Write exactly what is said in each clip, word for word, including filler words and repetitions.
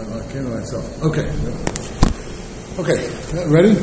I came to myself. Okay. Okay. Ready?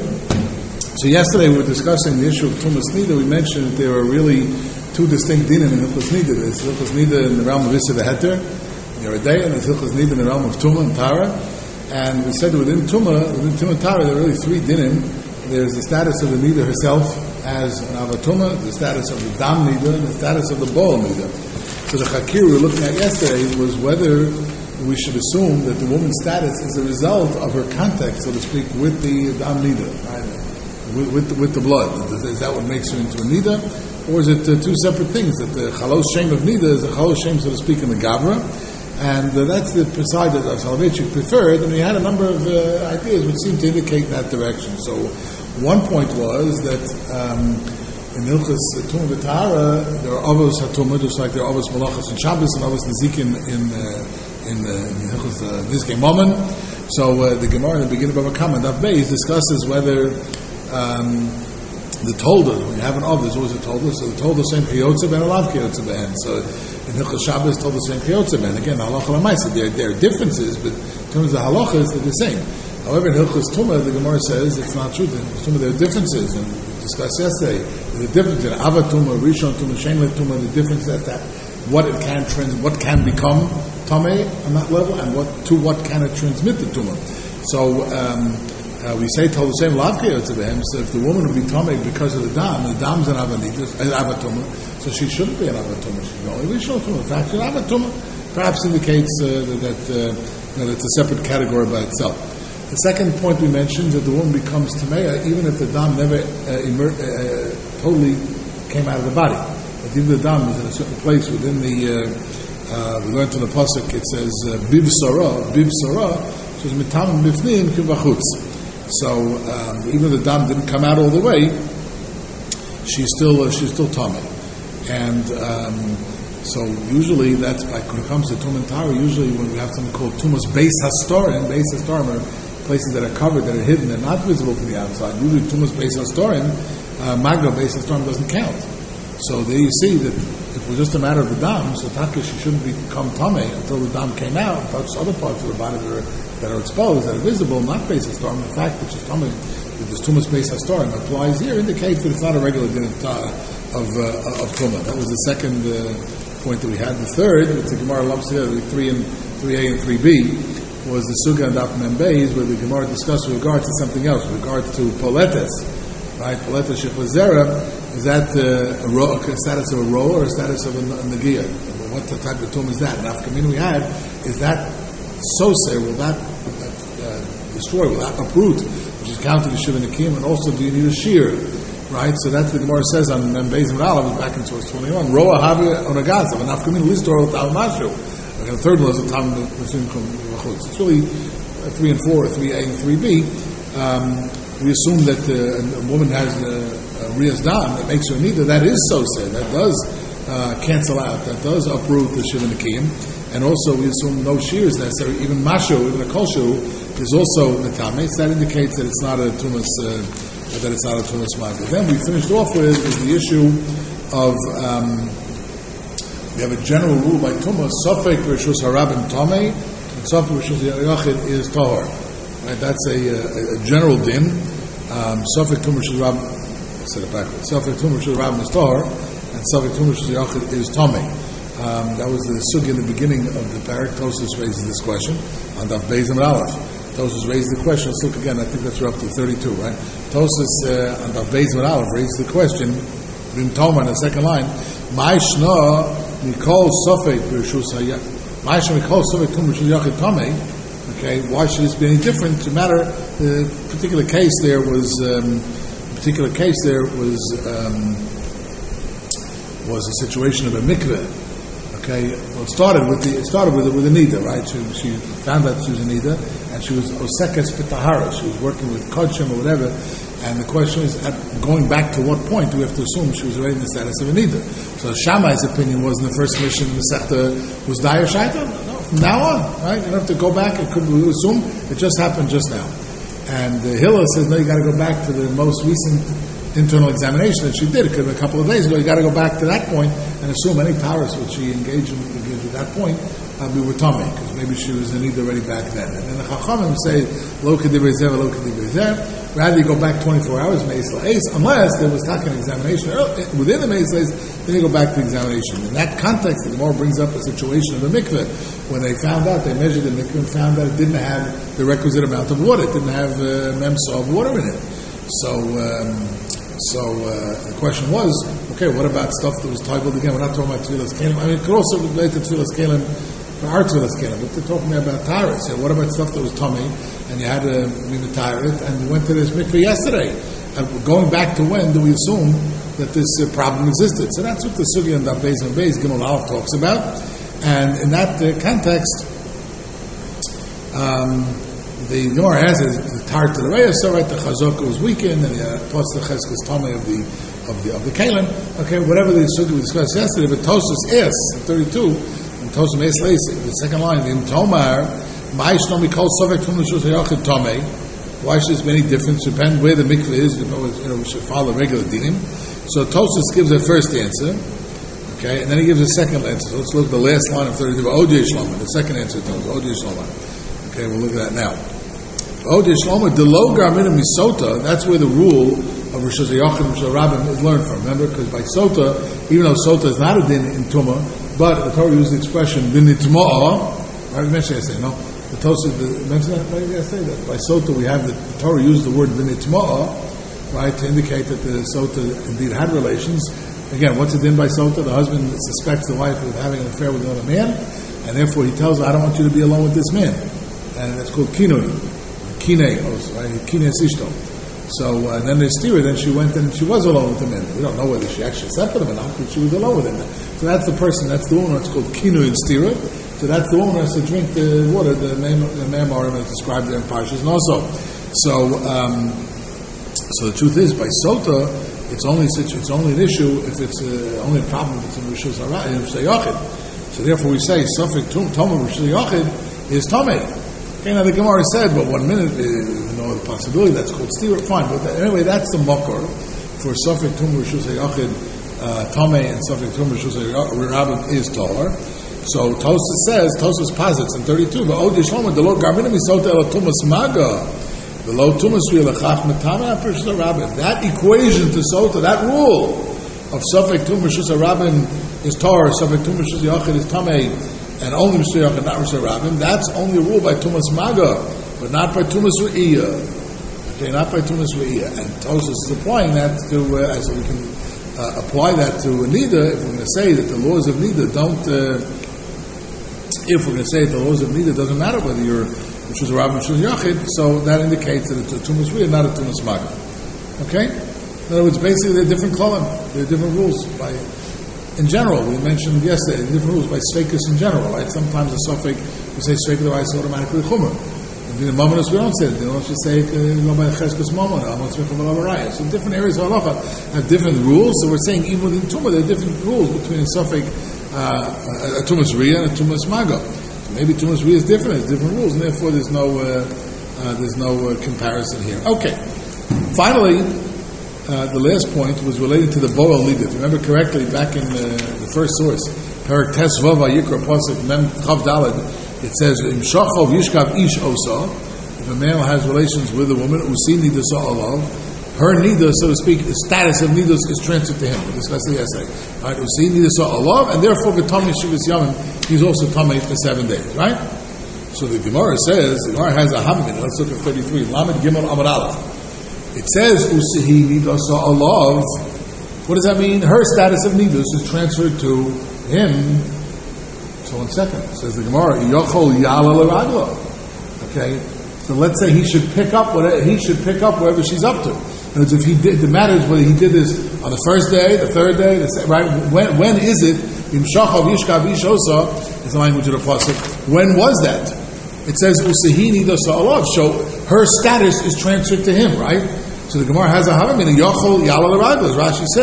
So yesterday we were discussing the issue of Tumas Nida. We mentioned that there are really two distinct dinim in Hilchos Nida. There's Hilchos Nida in the realm of Issa V'Heter, Yeridei, and there's Hilchos Nida in the realm of Tumah and Tara. And we said that within Tumah, within Tumah and Tara, there are really three dinim. There's the status of the Nida herself as an Avatuma, the status of the Dam Nida, and the status of the Baal Nida. So the Chakir we were looking at yesterday was whether we should assume that the woman's status is a result of her contact, so to speak, with the Dam Nida, right? with, with, the, with the blood. Is that what makes her into a Nida? Or is it uh, two separate things? That the Chalos Shem of Nida is a Chalos Shem, so to speak, in the Gavra, and uh, that's the side that Soloveitchik preferred, and he had a number of uh, ideas which seemed to indicate that direction. So one point was that um, in Hilchos Tumah V'Tahara there are Avos HaTumah, just like there are Avos Malachos and Shabbos and Avos Nezikin in uh, in Hilchos uh, Nizkei Mammon. So uh, the Gemara in the beginning of Bava Kama, Daf Beis, discusses whether um, the Tolda, when you have an Av, there's always a Tolda, so the Tolda same Chiyotze Ben Alav Chiyotze Ben. So in Hilchos Shabbos, Tolda same Chiyotze Ben. Again, Halacha L'Maisa, there, there are differences, but in terms of Halachas, they're the same. However, in Hilchos Tumah, the Gemara says it's not true. In Hilchos Tumah, there are differences, and we discussed yesterday. There's a difference in Ava Tumah, Rishon Tumah, Shemet Tumah. The difference that that what it can trans, what can become Tameh on that level, and what to what can it transmit the Tumah. So um, uh, we say told the same Lavkei to them. So if the woman would be Tameh because of the Dam, the Dam's an Avanidus, an Avatumah, so she shouldn't be an Avatumah. She's only Rishon Tumah. In fact, she's an Avatumah. Perhaps indicates uh, that uh, that it's a separate category by itself. The second point we mentioned is that the woman becomes Tameya even if the Dam never uh, emer- uh, totally came out of the body. But even the Dam is in a certain place within the, uh, uh, we learned from the Pasuk, it says, Biv Sarah, Biv Sarah, it says, Mitam Bifnim Kim Vachutz. So, um, even if the Dam didn't come out all the way, she's still, uh, she's still Tameh. And, um, so usually that's, like when it comes to Tumah and Tara, usually when we have something called Tumas Beis Hastorim, Beis Hastorim are places that are covered, that are hidden, they're not visible from the outside. Usually Tumas Beis Hastorim, uh, Magna Beis Hastorim doesn't count. So there you see that if it was just a matter of the Dam, so Taka, she shouldn't become Tameh until the Dam came out and touched other parts of the body that are, that are exposed, that are visible, not Beis Hastorim. The fact that she's Tameh, that this Tumas Beis Hastorim applies here, indicates that it's not a regular din of, uh, of, uh, of Tumah. That was the second uh, point that we had. The third, which the Gemara lumps together, three and three A and three B, was the Suga and Daf Mem Beis, where the Gemara discussed with regard to something else, with regard to Poletes, right? Poletes Shechazera, is that uh, a, ro- a status of a row or a status of a, a Nagia? What type of tomb is that? And after we had, is that Soser, will that uh, destroy, will that uproot, which is counted as Shiva Nakim, and also do you need a shear? Right, so that's the Gemara says on Mem Beis and Aleph, back in source twenty-one. Roa Havi Onagaza, and after coming list or Tal Mashu. The third one is the Tam Mefim Vachutz. It's really uh, three and four, three A and three B. Um, we assume that uh, a woman has a, a Riyaz Dam that makes her Nida. That is so said. That does uh, cancel out. That does uproot the Shiva Nakim. And also we assume no shear is necessary. Even Mashu, even a Kolshu, is also Netames. That indicates that it's not a Tumas. Uh, that it's not a Tumas Magna. Then we finished off with is the issue of um, we have a general rule by Tumah, Sofek Rishus Harabim Tomei, and Sofek Rishus Yachid is Tahor. Right, that's a, a, a general din. Um, Sofek Tumah Rishus Harabim, I said it backwards. Sofek Tumah Rishus Harabim is Tahor, and Sofek Tumah Rishus Yachid is Tomei. Um, that was the sugi in the beginning of the parak. Tosus raises this question on Daf Beis and Aleph. Tosus raised the question. Let's look again. I think that's up to thirty-two, right? Tosus uh, on Daf Beis and Aleph raised the question. Vim Toma in the second line. My shna mikol sofek b'rishus hayach. My shna mikol sofek tum b'rishus yachid tamei. Okay, why should this be any different? To matter, the particular case there was um, particular case there was um, was a situation of a mikveh. Okay, well, it started with the it started with with a nida, right? She, she found that she was a nida, and she was osekes pitahara. She was working with kodshim or whatever. And the question is, at going back to what point do we have to assume she was already in the status of a nida? So Shammai's opinion was in the first mission in the Sechta was Daya Shaita. No, from now on, right? You don't have to go back. It could we assume it just happened just now. And uh, Hillel says, no, you got to go back to the most recent internal examination that she did. It could have been a couple of days ago. You got to go back to that point and assume any taurus which she engaged in, engaged at that point uh, we were tummy, because maybe she was in need already back then. And then the Chachamim say, lo k'divrei zeh, lo k'divrei zeh. Rather you go back twenty-four hours, meis la'es, unless there was not an examination within the meis la'es, then you go back to the examination. In that context, the Gemara brings up a situation of the mikveh, when they found out, they measured the mikveh and found that it didn't have the requisite amount of water, it didn't have uh, memsa of water in it. So, um, so uh, the question was, okay, what about stuff that was toggled again? We're not talking about tefillas kelim. I mean, it could also relate to tefillas kelim, for our tefillas kelim, but they're talking about tyrus. So what about stuff that was tummy, and you had to be the tyrus, and you went to this mikveh yesterday? And going back to when do we assume that this uh, problem existed? So that's what the Sugya and Beis and Beis Gimel Aleph talks about. And in that uh, context, um, the Gemara has it, the tar to the reya, so right, the chazaka was weakened, and uh, plus the cheskas tamei of the of the of the kalim. Okay, whatever the Sugya we discussed yesterday, but Tosfos asks in thirty-two, and Tosfos Meis Leis, the second line, in Tomar, ma'ishno mikol sovek tum l'shus hayachid tamei. Why should there be any difference? Depend where the mikveh is. You know, you know, we should follow regular dinim. So Tosfos gives a first answer. Okay, and then he gives a second answer. So let's look at the last line of thirty-two. Odiyah Shlomo, the second answer tells Odiyah Shlomo. Okay, we'll look at that now. Odiyah Shlomo, the low garmin misota. That's where the rule of Rosh Hashanah and Rosh Hashanah is learned from. Remember, because by sota, even though sota is not a din in Tumah, but the Torah used the expression din itma'ah. Right, we mentioned yesterday, no? The Tosfos mentioned that right yesterday. That by sota we have the, the Torah used the word din itma'ah, right, to indicate that the sota indeed had relations. Again, what's it din by sota? The husband suspects the wife of having an affair with another man, and therefore he tells her, I don't want you to be alone with this man. And it's called kinoi. Kine, right? Kine sishto. So, uh, then there's stira, then she went and she was alone with the man. We don't know whether she actually slept with him or not, but she was alone with him. So that's the person, that's the woman, it's called kinoi and stira. So that's the woman who has to drink the water, the name the Me'amarim is described there in Parshas and also. So, um, so the truth is, by sota, It's only it's only an issue if it's uh, only a problem if it's in Rishus Hayachid. So therefore we say Sofek Tomah Rishus Hayachid is Tomei. Okay, now the Gemara said, but one minute, uh, you know, the possibility that's called Stira, fine. But that, anyway, that's the Makor for Sofek Tomah Rishus Hayachid Tomei and Sofek Tomah Rishus Hayachid is Tor. So Tosfos says, Tosfos posits in thirty-two, but Odiyah Shlomo, the Lord Garminim Misota El Tumas Maga. The low tumas v'yelachach metame after Rishus Harabim. That equation to sota, that rule of Sofek Tum Rishus Harabim is Torah, Sofek Tum Rishus Yachid is Tamei, and only Rishus Yachid, not Rishus Harabim. That's only a rule by Tumas Maga, but not by Tumas Re'iyah. Okay, not by Tumas Re'iyah. And Tosfos is applying that to, uh, as we can uh, apply that to Nida, if we're going to say that the laws of Nida don't, uh, if we're going to say that the laws of Nida doesn't matter whether you're which was a Rav Mishul Yachid, so that indicates that it's a Tumas Riyah, not a Tumas Maga. Okay? In other words, basically they're different kolam, they're different rules. By, in general, we mentioned yesterday, different rules by Sveikus in general, right? Sometimes a Sofek, we say Sveikus the rice automatically Chumrah. In the Mamonos we don't say it, they don't just say go by Cheskus Mamon, Amon Sveikus Malarayah. So different areas of Halacha have different rules, so we're saying even within Tumah there are different rules between a Sofek, uh, a Tumas Riyah and a Tumas Maga. Maybe Tumas Riyah is different, it's different rules, and therefore there's no uh, uh, there's no uh, comparison here. Okay. Finally, uh, the last point was related to the Boel Nida. If you remember correctly, back in the, the first source, Perak Tes Vava Yikra Pasuk Mem Chav Daled, it says Im Shachov Yishkav Ish Osa. If a male has relations with a woman, Usi Nida Sa'alav, her nida, so to speak, the status of nidas is transferred to him. We discussed it yesterday. Right? Usi nida sa'alav, and therefore v'tamei shivas yamim, he's also tamei for seven days. Right? So the Gemara says, the Gemara has a hamid. Let's look at thirty-three. Lamed Gimel Amar Aleph. It says Usi nida sa'alav. What does that mean? Her status of nidas is transferred to him. So one second. It says the Gemara, Yochol Yala L'Raglo. Okay. So let's say he should pick up whatever he should pick up wherever she's up to. And if he did, the matter is whether he did this on the first day, the third day, the, right? When when is it? Imshachav Yishkav Ishosa is the language of the pasuk. When was that? It says Usehini Dosa Alav. So her status is transferred to him, right? So the Gemara has a havamina Yochol Yala L'Raglo. Rashi says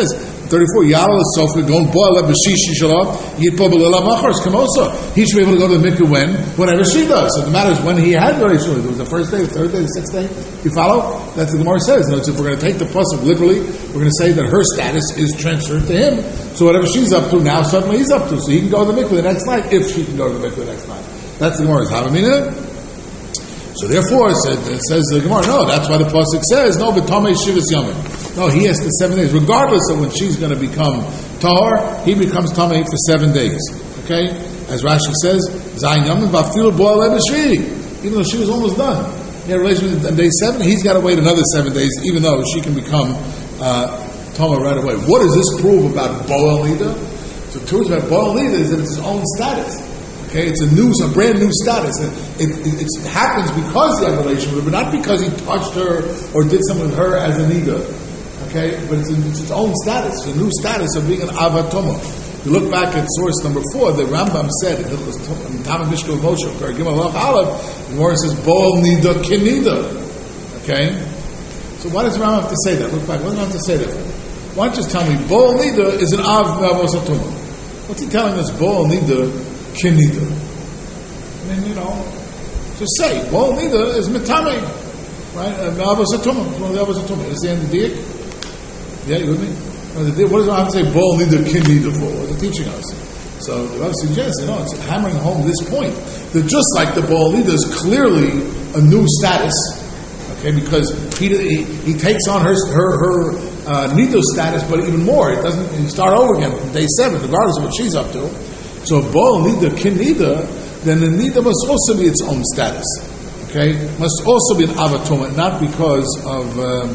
thirty-four, Yalal Sofa, don't boil up Bashishi Shalom, Yitpo Belila Machars, Kamosa. He should be able to go to the mikveh when? Whenever she does. So the matter is when he had the Rishon. It was the first day, the third day, the sixth day. You follow? That's what the Gemara says. No, so if we're going to take the pasuk literally, we're going to say that her status is transferred to him. So whatever she's up to now, suddenly he's up to. So he can go to the mikveh the next night, if she can go to the mikveh the next night. That's the Gemara's Havamina. So therefore, it, said, it says the Gemara, no, that's why the pasuk says, no, but Tomei Shivas Yomim. No, he has the seven days. Regardless of when she's going to become Tahor, he becomes Tomei for seven days. Okay? As Rashi says, Zayin Yomim Vafil Boal Ebeshvi. Even though she was almost done. He had a relationship on day seven, he's got to wait another seven days, even though she can become uh, Tahor right away. What does this prove about Boal Nida? So it proves about Boal Nida is that it's its own status. Okay, it's a new, a brand new status. It, it, it happens because he had a relationship with her, but not because he touched her or did something with her as a nida. Okay, but it's, a, it's its own status, a new status of being an avatoma. You look back at source number four. The Rambam said in Tamim Mishkal Moshe, Gimel Lach Aleph, the Gemara says Boal Nida Kinida. Okay, so why does the Rambam have to say that? Look back. Why does he have to say that? Why don't you just tell me Boal Nida is an av me'avosatoma? What's he telling us? Boal Nida Kinida. I mean, you know, just say, Boal Nida is Mitame, right? Me'avosatoma, one of the Avosatoma. Is the end of the diak? Yeah, you with me? What does I have to say, Boal Nida Kinida for? What is it teaching us? So the Rav suggests, you know, it's hammering home this point that just like the Boal Nida is clearly a new status, okay, because he he, he takes on her her her uh, Nida status, but even more, it doesn't. You start over again from day seven, regardless of what she's up to. So Boal Nida Kinida, then the Nida must also be its own status. Okay, must also be an avatoma, not because of uh,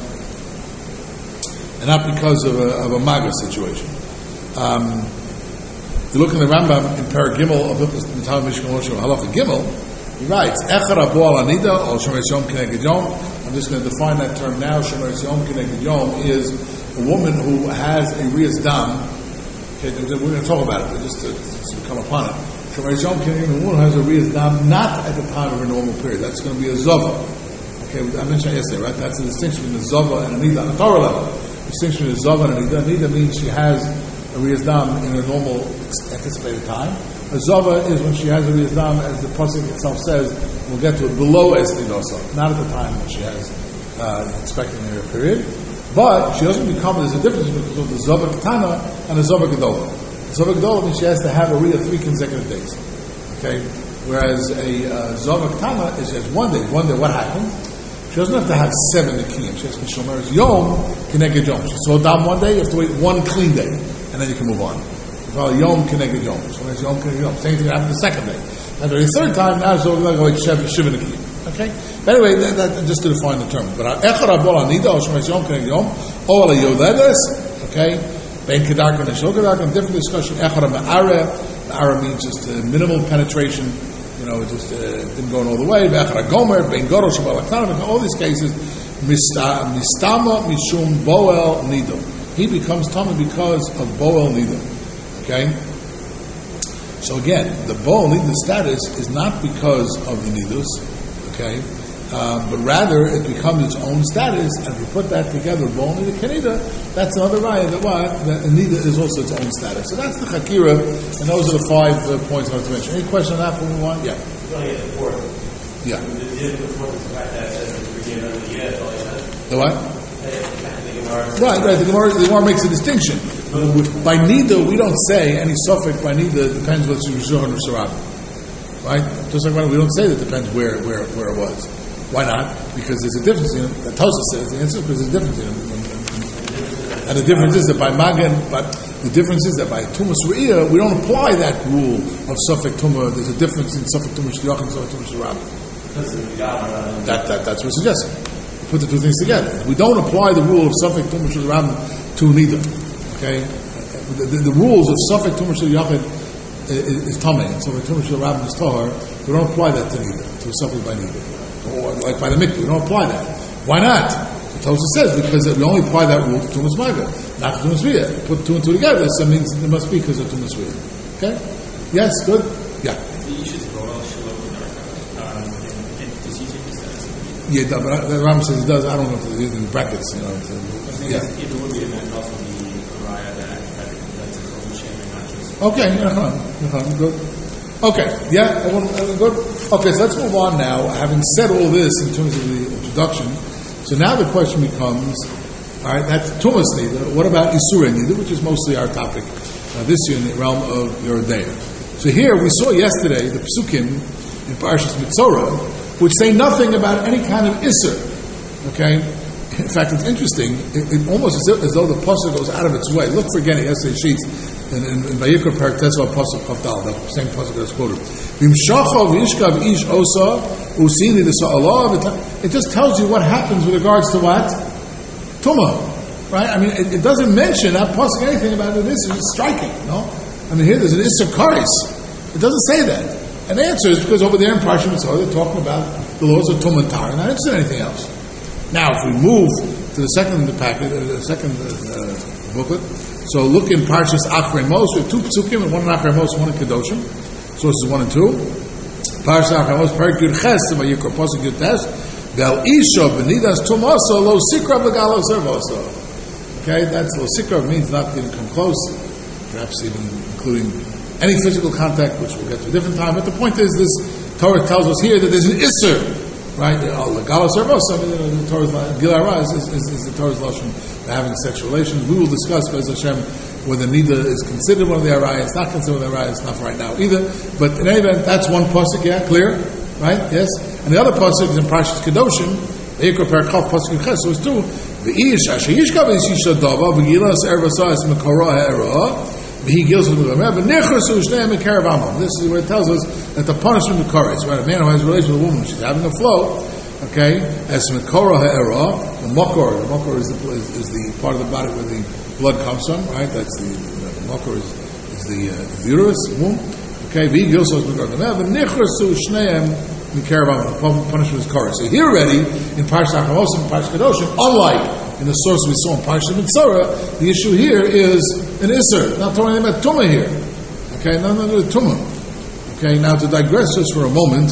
and not because of a, of a maga situation. Um, you look in the Rambam in Parag Gimel of the Talmud Mishkan Moshe Halacha Gimel. He writes, Echara Boal Anida or Shomer Yom Kineged Yom. I'm just going to define that term now. Shomer Yom Kineged Yom is a woman who has a Riyas Dam. Okay, we're going to talk about it, but just to, just to come upon it. Shomer Yom Kineged Yom, a woman who has a Riyas Dam not at the time of her normal period. That's going to be a Zava. Okay, I mentioned that yesterday, right? That's the distinction between a Zava and a Nida on the Torah level. The distinction between a Zava and a Nida. Nida means she has a Riyas Dam in her normal anticipated time. A Zava is when she has a Riyas Dam, as the pasuk itself says, we'll get to it, below Esnidosa, not at the time when she has uh, expecting her period. But she doesn't become, there's a difference between the Zava Ketana and the Zava Gedola. The Zava Gedola means she has to have a Riyah three consecutive days. Okay? Whereas a uh, Zava Ketana is just one day. One day, what happens? She doesn't have to have seven Nikiyim. She has to be Shomer's Yom, Keneged Yom. She saw down one day, you have to wait one clean day, and then you can move on. Yom Keneged Yom. Shomer's Yom Keneged Yom. Same thing happens the second day. And the third time, now so we're going to wait Shiva Nikiyim. Okay? But anyway, that, that, just to define the term. But Echad Boal Anida, or Shomer's Yom Keneged Yom, or La Yoledes, okay? Ben Kedarkan and Shul Kedarkan, different discussion. Echad Ma'ara. Ma'ara means just uh, minimal penetration. You know, it just uh, didn't go all the way. Be'achar Gomer, Ben Goro, Shabbat Laktanim, in all these cases, Mistama Mishum Boel Nido. He becomes Tama because of Boel Nido. Okay? So again, the Boel Nido status is not because of the Nidos, okay? Uh, but rather it becomes its own status, and if you put that together, Boel Nido Kenida, that's another raya that what? That Nida is also its own status. So that's the Chakira, and those are the five uh, points I want to mention. Any question on that from one? Yeah. Yeah. The what? Right, right. The Gemara, the Gemara makes a distinction. By Nida, we don't say any suffix by Nida depends whether it's Rishon or Sarab. Right? Just like we don't say that depends where, where, where it was. Why not? Because there's a difference in it. That Tosa says the answer is because there's a difference in it. And the difference is that by Magen, but the difference is that by Tumas Re'iyah, we don't apply that rule of Suffolk Tumah. There's a difference in Suffolk Tumah Shliach and Suffolk Tumah Shirab. That, that, that's what we're suggesting. Put the two things together. We don't apply the rule of Suffolk Tumah Shirab to neither. Okay? The, the, the rules of Suffolk Tumah Shirab is, is Tameh, and Suffolk Tumah Shirab is Tahar. We don't apply that to neither, to Suffolk by neither. Or like by the mikveh, we don't apply that. Why not? The Tosha says because we only apply that rule to Tumas Maga, not to Tumas Riyah. Put two and two together, so it means it must be because of Tumas Riyah. Okay? Yes, good? Yeah. Yeah, but the Ram says he does. I don't know if it's in brackets, you know. To, yeah. It would be, and then also the Raya that Okay, good. Okay, yeah, good. Okay, so let's move on now. Having said all this in terms of the introduction, so now the question becomes, all right, that's Tumas Nida. What about Isura Nida, which is mostly our topic uh, this year in the realm of Yerodea. So here we saw yesterday the Psukim in Parshas Mitzorah, which say nothing about any kind of Isser. Okay? In fact, it's interesting. It, it almost as, if, as though the pasuk goes out of its way. Look for again at yesterday's sheets in, in, in Vayikra Perek Tesvav pasuk Kafdal, that same pasuk that's quoted. V'imshachav v'yishkav ish osa usini d'sa'alav. It just tells you what happens with regards to what Tumah, right? I mean, it, it doesn't mention that pasuk anything about it. This is striking, no? I mean, here there's an Isser Karis. It doesn't say that. And the answer is because over there in Parshas Mitzorah they're talking about the laws of Tumah and Tar, not interested in anything else. Now, if we move to the second the packet, uh, the second uh, booklet, so look in Parshas Achrei Mos. We have two psukim, one in Achrei Mos, one in Kedoshim. Sources one and two. Parshas Achrei Mos, Perek Yud Ches, Vayikra Pasuk Yud Tes, Vel Isha B'nidas Tumaso Lo Sikra V'Galo Servoso. Okay, that's Lo Sikra means not going to come close, perhaps even including any physical contact, which we'll get to a different time. But the point is, this Torah tells us here that there's an Isser. Right, the Galos Servos, I mean, the Torah's Gil Hara is, is, is the Torah's lashon for having sexual relations. We will discuss, Be'ez Hashem, whether Nida is considered one of the Arayas, not considered one of the Arayas, not for right now either. But in any event, that's one pasuk, yeah, clear, right? Yes. And the other pasuk is in Parshas Kedoshim, Vayikra Perek Chaf pasuk Ches. So it's two. V'Ish Asher Yishkav Yishisha Dava V'Gilas Ervasa Es Mekora Ha'era. This is where it tells us that the punishment of Korah, right? A man who has a relation with a woman, she's having a flow, okay? As Mekora Ha'era, the Mokor, the Mokor is the, is, is the part of the body where the blood comes from, right? That's the, the Mokor is, is the, uh, the uterus, the womb, okay? The punishment is Korah. So here already, in Parshas Achrei Mos and Parshas Kedoshim, unlike in the source we saw in Parshas Mitzorah, the issue here is an Isser, not talking about Tumah here. Okay, no, no, no, Tumah. Okay, now to digress just for a moment,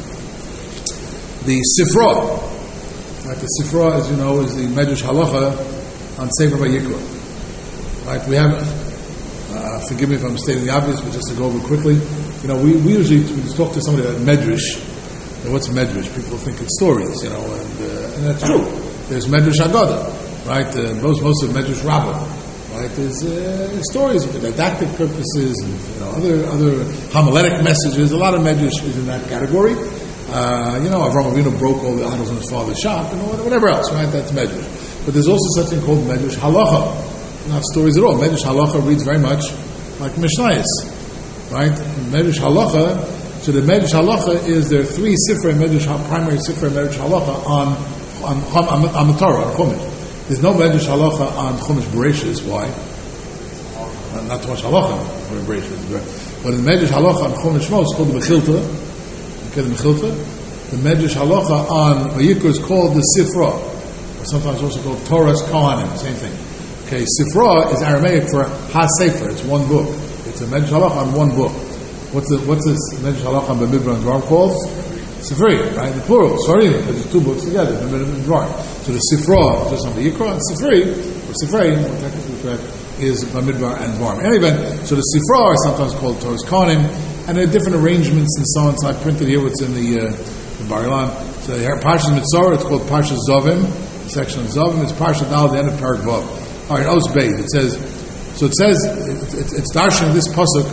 the Sifra, right, the Sifra, as you know, is the Medrash Halacha on Sefer Vayikra. Right, we have, uh, forgive me if I'm stating the obvious, but just to go over quickly, you know, we, we usually we talk to somebody about Medrash, and what's Medrash? People think it's stories, you know, and, uh, and that's true. There's Medrash Haggadah, right? Uh, most most of Medrash Rabbah, right? There's uh, stories for didactic purposes and you know other other homiletic messages. A lot of Medrash is in that category. Uh, you know, Avraham Avinu broke all the idols in his father's shop and whatever else, right? That's Medrash. But there's also something called Medrash Halacha, not stories at all. Medrash Halacha reads very much like Mishnayos, right? Medrash Halacha. So the Medrash Halacha is there are three Sifrei Medrash, primary Sifrei Medrash Halacha on on on, on, on the Torah, on Chumash. There's no Medrash Halacha on Chumash Bereshis. Why? Uh, not too much Halacha on Bereshis. But in the Medrash Halacha on Chumash Shmos, it's called the Mechilta. Okay, the Mechilta. The Medrash Halacha on Vayikra is called the Sifra, or sometimes also called Torah's Kohanim. Same thing. Okay, Sifra is Aramaic for Ha-Sefer. It's one book. It's a Medrash Halacha on one book. What's the what's this Medrash Halacha on Bamidbar and Dvarim called? Sifri, right? The plural. Sorry, because it's two books together. Bamidbar and Dvarim. So the Sifra, just on the Yikra, and Sifri, or Sifrei, more technically correct, is Bamidbar and Dvarim. In any event, so the Sifra are sometimes called Torah's Kohanim, and there are different arrangements and so on. So I printed here what's in the, uh, the Bar Ilan. So here, Parshas Mitzorah, it's called Parshas Zovim. The section of Zovim is Parshas Dal, the end of Perek Vav. All right, Oz Beis. It says, so it says, it, it, it's darshan this pasuk.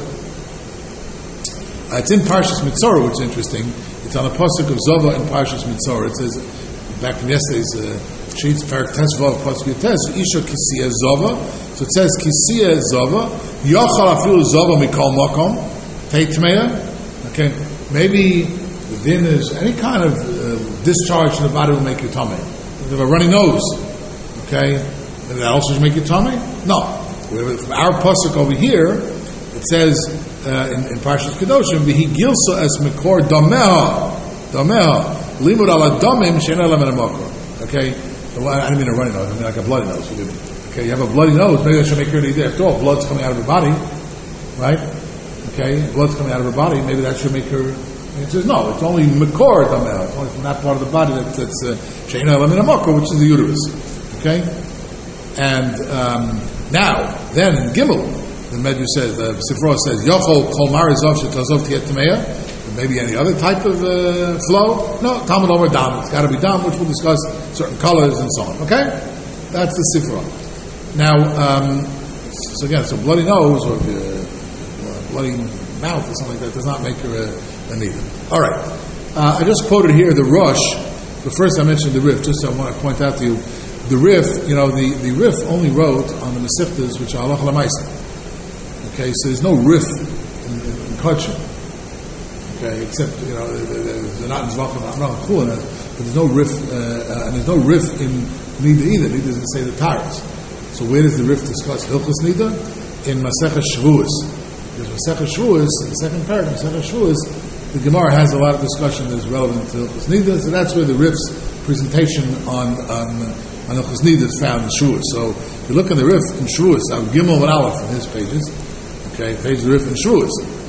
Uh, it's in Parshas Mitzorah, which is interesting. It's on a pasuk of Zova in Parshas Mitzorah. It says, back from yesterday's uh, sheets, Perek Tesvav, pasuk Yutes, Isha Kisiyah Zova. So it says Kisiyah Zova, Yochal Afilu Zova Mikol Makom, Teitmeya. Okay, maybe the din is any kind of uh, discharge in the body will make you tummy. If you have a runny nose, okay, and that also should make you tummy? No. Our pasuk over here, it says uh, in, in Parshas Kedoshim, "V'hi gilso es mekor dameha, dameha limud ala damim she'ena lam makor." Okay, well, I didn't mean a runny nose. I mean like a bloody nose. Okay, you have a bloody nose. Maybe that should make her an idea. After all, blood's coming out of her body, right? Okay, blood's coming out of her body. Maybe that should make her. And it says no. It's only mekor dameha. It's only from that part of the body that, that's she'ena lam makor, which is the uterus. Okay, and um, now then in Gimel. the Medrash says, the Sifra says, Yochol Kol Marizov Shetazov Tiet Tameya, maybe any other type of uh, flow. No, Talmud over Dam. It's got to be Dam, which we'll discuss certain colors and so on. Okay? That's the Sifra. Now, um, so again, so bloody nose or uh, bloody mouth or something like that does not make her a, a neither. All right. Uh, I just quoted here the Rosh, but first I mentioned the Rif, just so I want to point out to you, the Rif, you know, the, the Rif only wrote on the Masechtas, which are Halacha L'Maisa. Okay, so there's no Rif in, in, in Kachim. Okay, except, you know, they're, they're not in Zvachim, I'm not cool enough, but there's no Rif, uh, uh, and there's no Rif in Nida either. Nida doesn't say the Taras. So where does the Rif discuss Hilchos Nida? In Masechah Shavuos. Because Masechah Shavuos, the second paragraph, Masechah Shavuos, the Gemara has a lot of discussion that is relevant to Hilchos Nida, so that's where the Rif's presentation on on, on Hilchos Nida is found in Shavuos. So if you look at the Rif in Shavuos, Al Gimel and Aleph in his pages, okay, page of the Rif in Shavuos.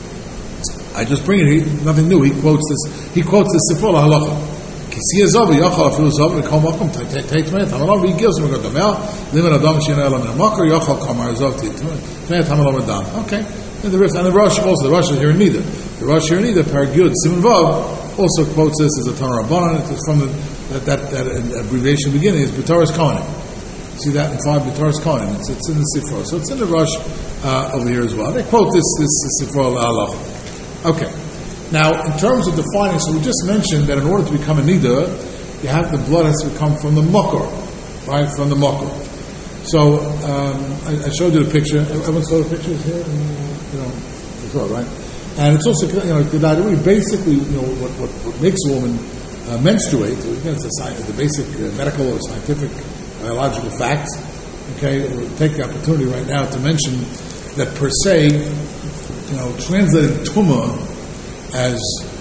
I just bring it, he, nothing new, he quotes this, he quotes this Sifra Halacha. Kisiya Zavi, Yachal, Afilu Zavi, Kol Makom, Tate Tmei, Tamalom, he gives him a good Damel, Limit Adam, Shina Elam, and Makar, Yachal, Kamar Zav, Tmei, Tamalom, and Dam. Okay. And the Rif, and the Rosh also, the Rosh is here in Nida. The Rosh here in Nida, Paragud, Simon Vav, also quotes this as a Tanur Rabbanan. It's from the, that, that, that abbreviation beginning is B'Toras Kohanim. See that in five B'Toras Kohanim. It's, it's in the Sifra. So it's in the Rosh uh, over here as well. They quote this, this, this Sifra al-Allah. Okay. Now, in terms of defining, so we just mentioned that in order to become a Nida, you have the blood has to come from the Makor, right? From the Makor. So, um, I, I showed you the picture. Everyone saw the pictures here? You know, it's all right. And it's also, you know, the basically, you know, what, what, what makes a woman uh, menstruate, again, it's a science, the basic uh, medical or scientific biological facts. Okay, we'll take the opportunity right now to mention that per se, you know, translating tumah as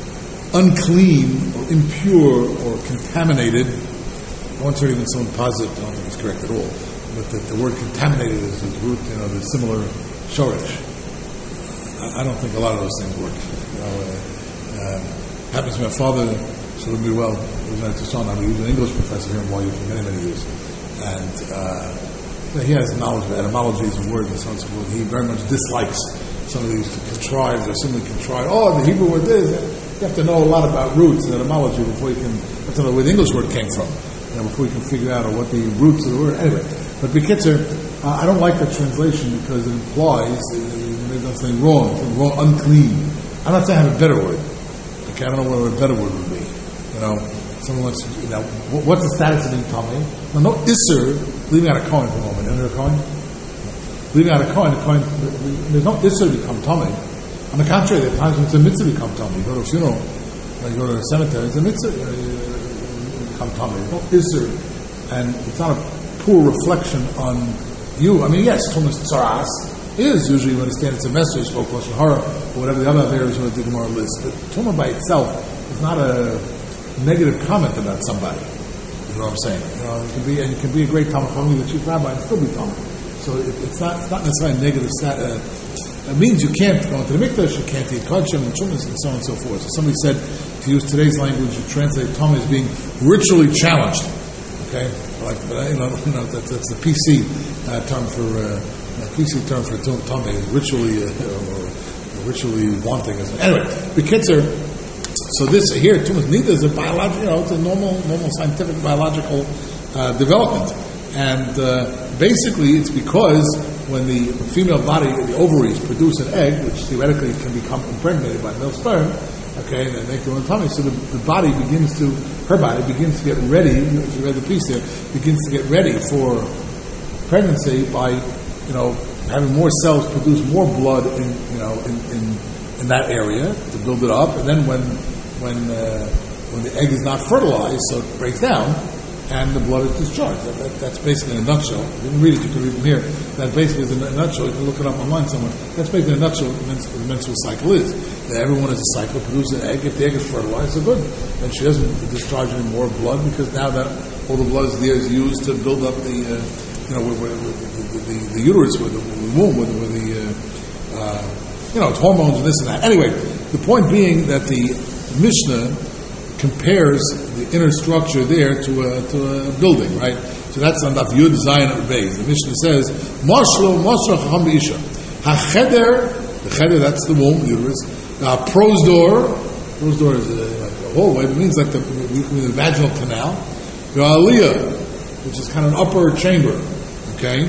unclean or impure or contaminated, I want to even someone positive, I don't think it's correct at all, but the, the word contaminated is its root, you know, the similar shorish. I, I don't think a lot of those things work. You know, uh, uh, happens to my father, so it would be well, he was an English professor here in Y U for many, many years. And uh, he has knowledge of etymologies and words and so on and so forth. He very much dislikes some of these contrived or simply contrived. Oh, the Hebrew word is. You have to know a lot about roots and etymology before you can, you have to know where the English word came from, you know, before you can figure out what the roots of the word. Anyway, but Bekitzer, uh, I don't like that translation because it implies there's something wrong, something wrong, unclean. I'm not saying I have a better word. Okay, I don't know what a better word would be. You know, someone wants, you know, what's the status of being tummy? Now, no isser, leaving out a coin for a moment. Enter a coin? Leaving out a coin, a coin, there's no isser to become tummy. On the contrary, there are times when it's a mitzvah to become tummy. You go to a funeral, you go to a cemetery, it's a mitzvah, you know, you become tummy. There's no isser. And it's not a poor reflection on you. I mean, yes, tumas tzaras is usually, you understand, it's a message, spoke lashon hara, or whatever the other areas where the Gemara lists. But tumah by itself is not a negative comment about somebody. You know what I'm saying? You know, it can be, and it can be a great Talmud Chacham, the chief rabbi, and still be Talmud. So it, it's not, it's not necessarily a negative stat. Uh, it means you can't go into the mikdash, you can't eat kodshim and chumas, and so on and so forth. So somebody said, to use today's language, you translate Talmud as being ritually challenged. Okay, like, but you know, you know that, that's the P C uh, term for uh, P C term for Talmud is ritually uh, or, or ritually wanting. Anyway, Bekitzer. So this here, tumas nida is a biological, you know, it's a normal, normal scientific biological uh, development, and uh, basically it's because when the female body, the ovaries, produce an egg, which theoretically can become impregnated by male sperm, okay, and they make their own tummy, so the, the body begins to, her body begins to get ready. If you read the piece there, begins to get ready for pregnancy by, you know, having more cells produce more blood in, you know, in, in, in that area to build it up, and then when when uh, when the egg is not fertilized, so it breaks down, and the blood is discharged. That, that, that's basically in a nutshell. If you can read it, you can read it from here. That basically is in a nutshell. You can look it up online somewhere. That's basically in a nutshell what the menstrual cycle is. That everyone has a cycle, produces an egg. If the egg is fertilized, so good. Then she doesn't discharge any more blood because now that all the blood is there is used to build up the, uh, you know, with, with, with the, the, the uterus, with the, with the womb, with, with the, uh, uh, you know, it's hormones and this and that. Anyway, the point being that the Mishnah compares the inner structure there to a, to a building, right? So that's on Daf Yud Zayin Beis. The Mishnah says, "Mashlo Mashlo Chacham B'Isha." Hacheder, the cheder, that's the womb, uterus. The prosdor, prosdor is a, like a hallway, it means like the, the vaginal canal. The aliyah, which is kind of an upper chamber, okay?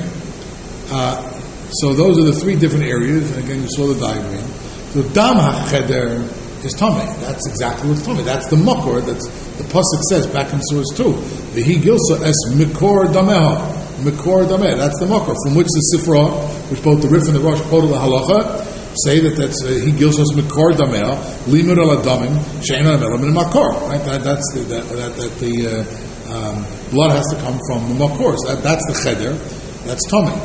Uh, so those are the three different areas, and again, you saw the diagram. The dam hacheder is tamei. That's exactly what's tamei. That's the makor. That's the pasuk says back in source two. V'hi gilsa es mikor dameha. Mikor dameh. That's the makor from which the sifra, which both the Rif and the Rosh quoted the halacha, say that that's uh, he gilsa es mikor dameha limud al adamim she'ena element makor. Right. That, that's the, that, that, that the uh, um, blood has to come from the makor. So that, that's the cheder. That's tamei.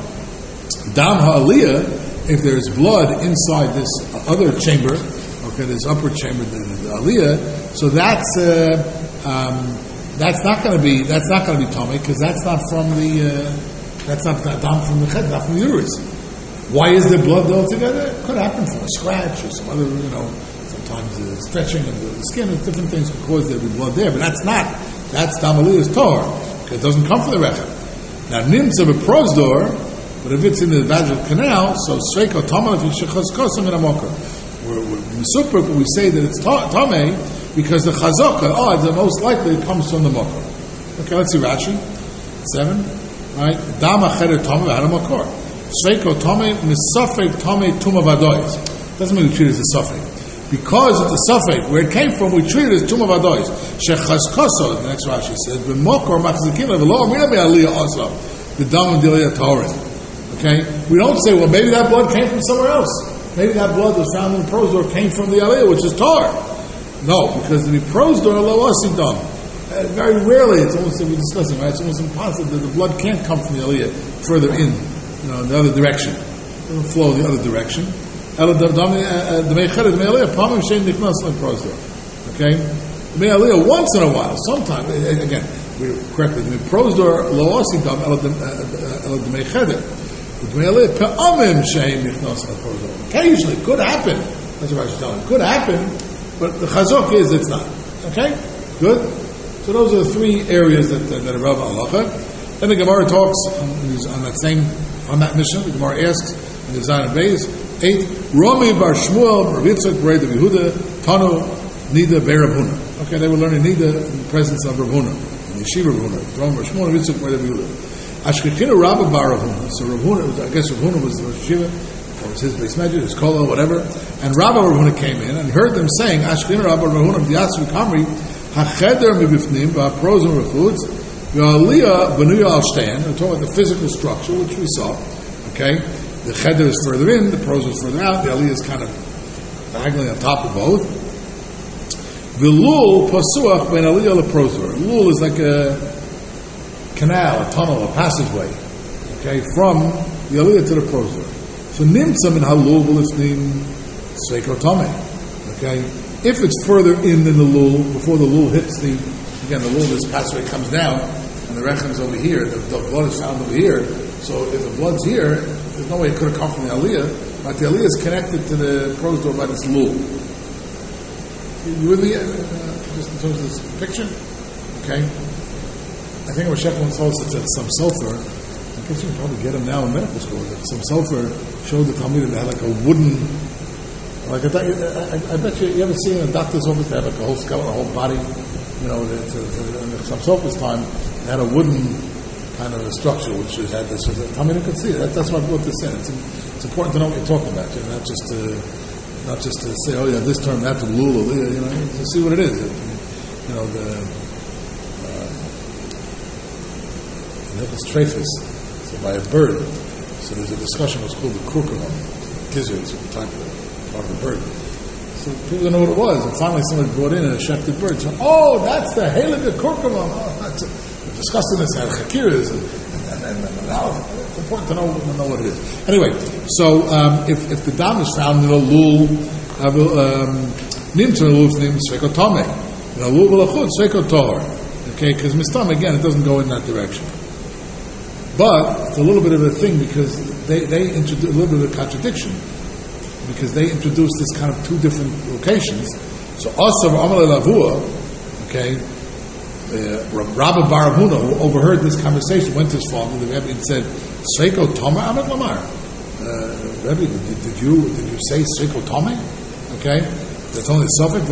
Dam ha'aliyah. If there's blood inside this other chamber, okay, this upper chamber, the, the aliyah, so that's uh, um, that's not going to be that's not going to be tummy because that's not from the uh, that's not dam from the ched, not from the uterus. Why is there blood altogether? It could happen from a scratch or some other, you know, sometimes uh, stretching of the skin. And different things could cause there to be blood there, but that's not that's dam aliyah's tor because it doesn't come from the rechem. Now nimtza b'prosdor. But if it's in the vaginal canal, so sveiko tamei if you shechaz kosam in a mocker. We're super. We say that it's tamei because the chazaka odds are most likely it comes from the mocker. Okay, let's see Rashi seven. Right, dama cheder tamei had a mocker. Sveiko tamei misafek tamei tuma vadois. Doesn't mean we treat it as a suffix. Because it's a suffix where it came from, we treat it as tuma vadois. Shechaz koso. The next Rashi says the mocker machzikin le'lo mina be'aliyah also the dam d'aliyah taorin. Okay, we don't say, well, maybe that blood came from somewhere else. Maybe that blood was found in the prosdor came from the aliyah, which is tar. No, because the prosdor lo asidam. Uh, very rarely, it's almost we're discussing, right? It's almost impossible that the blood can't come from the aliyah further in, you know, in the other direction. It will flow in the other direction. Okay, the aliyah once in a while, sometimes again, we correctly the prosdor lo asidam el demei cheder. Occasionally, it could happen. That's what I was telling you. It could happen, but the chazok is it's not. Okay? Good? So those are the three areas that, that, that are Rav Halacha. Then the Gemara talks on, on that same, on that mission. The Gemara asks in the Zion base, eight, Rami bar Shmuel, Rav Yitzchak, Bar Yehuda, Tanu, Nida, Ber Rav Huna. Okay, they were learning Nida in the presence of Rav Huna, in the Yeshiva Rav Huna. Rami bar Shmuel, Rav Yitzchak, Bar Yehuda. Ashkechina Rabba Bar Rav Huna. So Rav Huna, I guess Rav Huna was the Rosh Yeshiva, or was his base measure, his kola, whatever. And Rabba Rav Huna came in and heard them saying, Ashkechina Rabba Rav Huna, B'yatsu Kamri, Hacheder mibifnim, Ba'prozim Rechutz, V'aliyah B'nuya al Shtain. We're talking about the physical structure, which we saw. Okay? The cheder is further in, the prozim is further out, the aliyah is kind of diagonally on top of both. V'lul pasuach ben aliyah leprozor. Lul is like a canal, a tunnel, a passageway, okay, from the aliyah to the prosor. So nimtzam in halul v'lifnim sveiko tamei. Okay, if it's further in than the lul, before the lul hits the, again, the lul, this passageway comes down, and the rechem's over here, the, the blood is found over here, so if the blood's here, there's no way it could have come from the aliyah, but the aliyah is connected to the prosor by this lul. You with me, uh, just in terms of this picture? Okay. I think Rosh Hashanah told us that some sulfur, I guess you can probably get them now in medical school, that some sulfur showed the Talmud that they had like a wooden, like a, I, I, I bet you, you ever seen in a doctor's office, they have like a whole skeleton, a whole body, you know, it's a, in some sulfur's time, they had a wooden kind of a structure which had this, so the Talmud could see it. That, that's why I brought this in. It's, it's important to know what you're talking about, you know, not just to, not just to say, oh yeah, this term, that's a lul, you know, to see what it is. It, you know, the, Nicholas Trefus, so by a bird. So there's a discussion what's called the kurkumum, gizzards, type of part of the bird. So people didn't know what it was, and finally somebody brought in a shepherd bird. So, oh, that's the Haliga kurkumum. Oh, that's a, we're discussing this at Chakiras, and, and, and, and now it's important to know, to know what it is. Anyway, so um, if, if the dam is found in a lul, nimtzah lul name sveko tamei, in a lul v'lachut sveko tahor. Okay, because mistam again, it doesn't go in that direction. But it's a little bit of a thing because they, they introduce a little bit of a contradiction because they introduced this kind of two different locations. So Asav Amal Lavua, okay, uh, Rabba Bar Huna, who overheard this conversation, went to his father, the Rebbe, and said, Sveiko Toma Amet Lamar. uh, Rebbe, did, did you did you say Sriko Tome? Okay, that's only a suffix.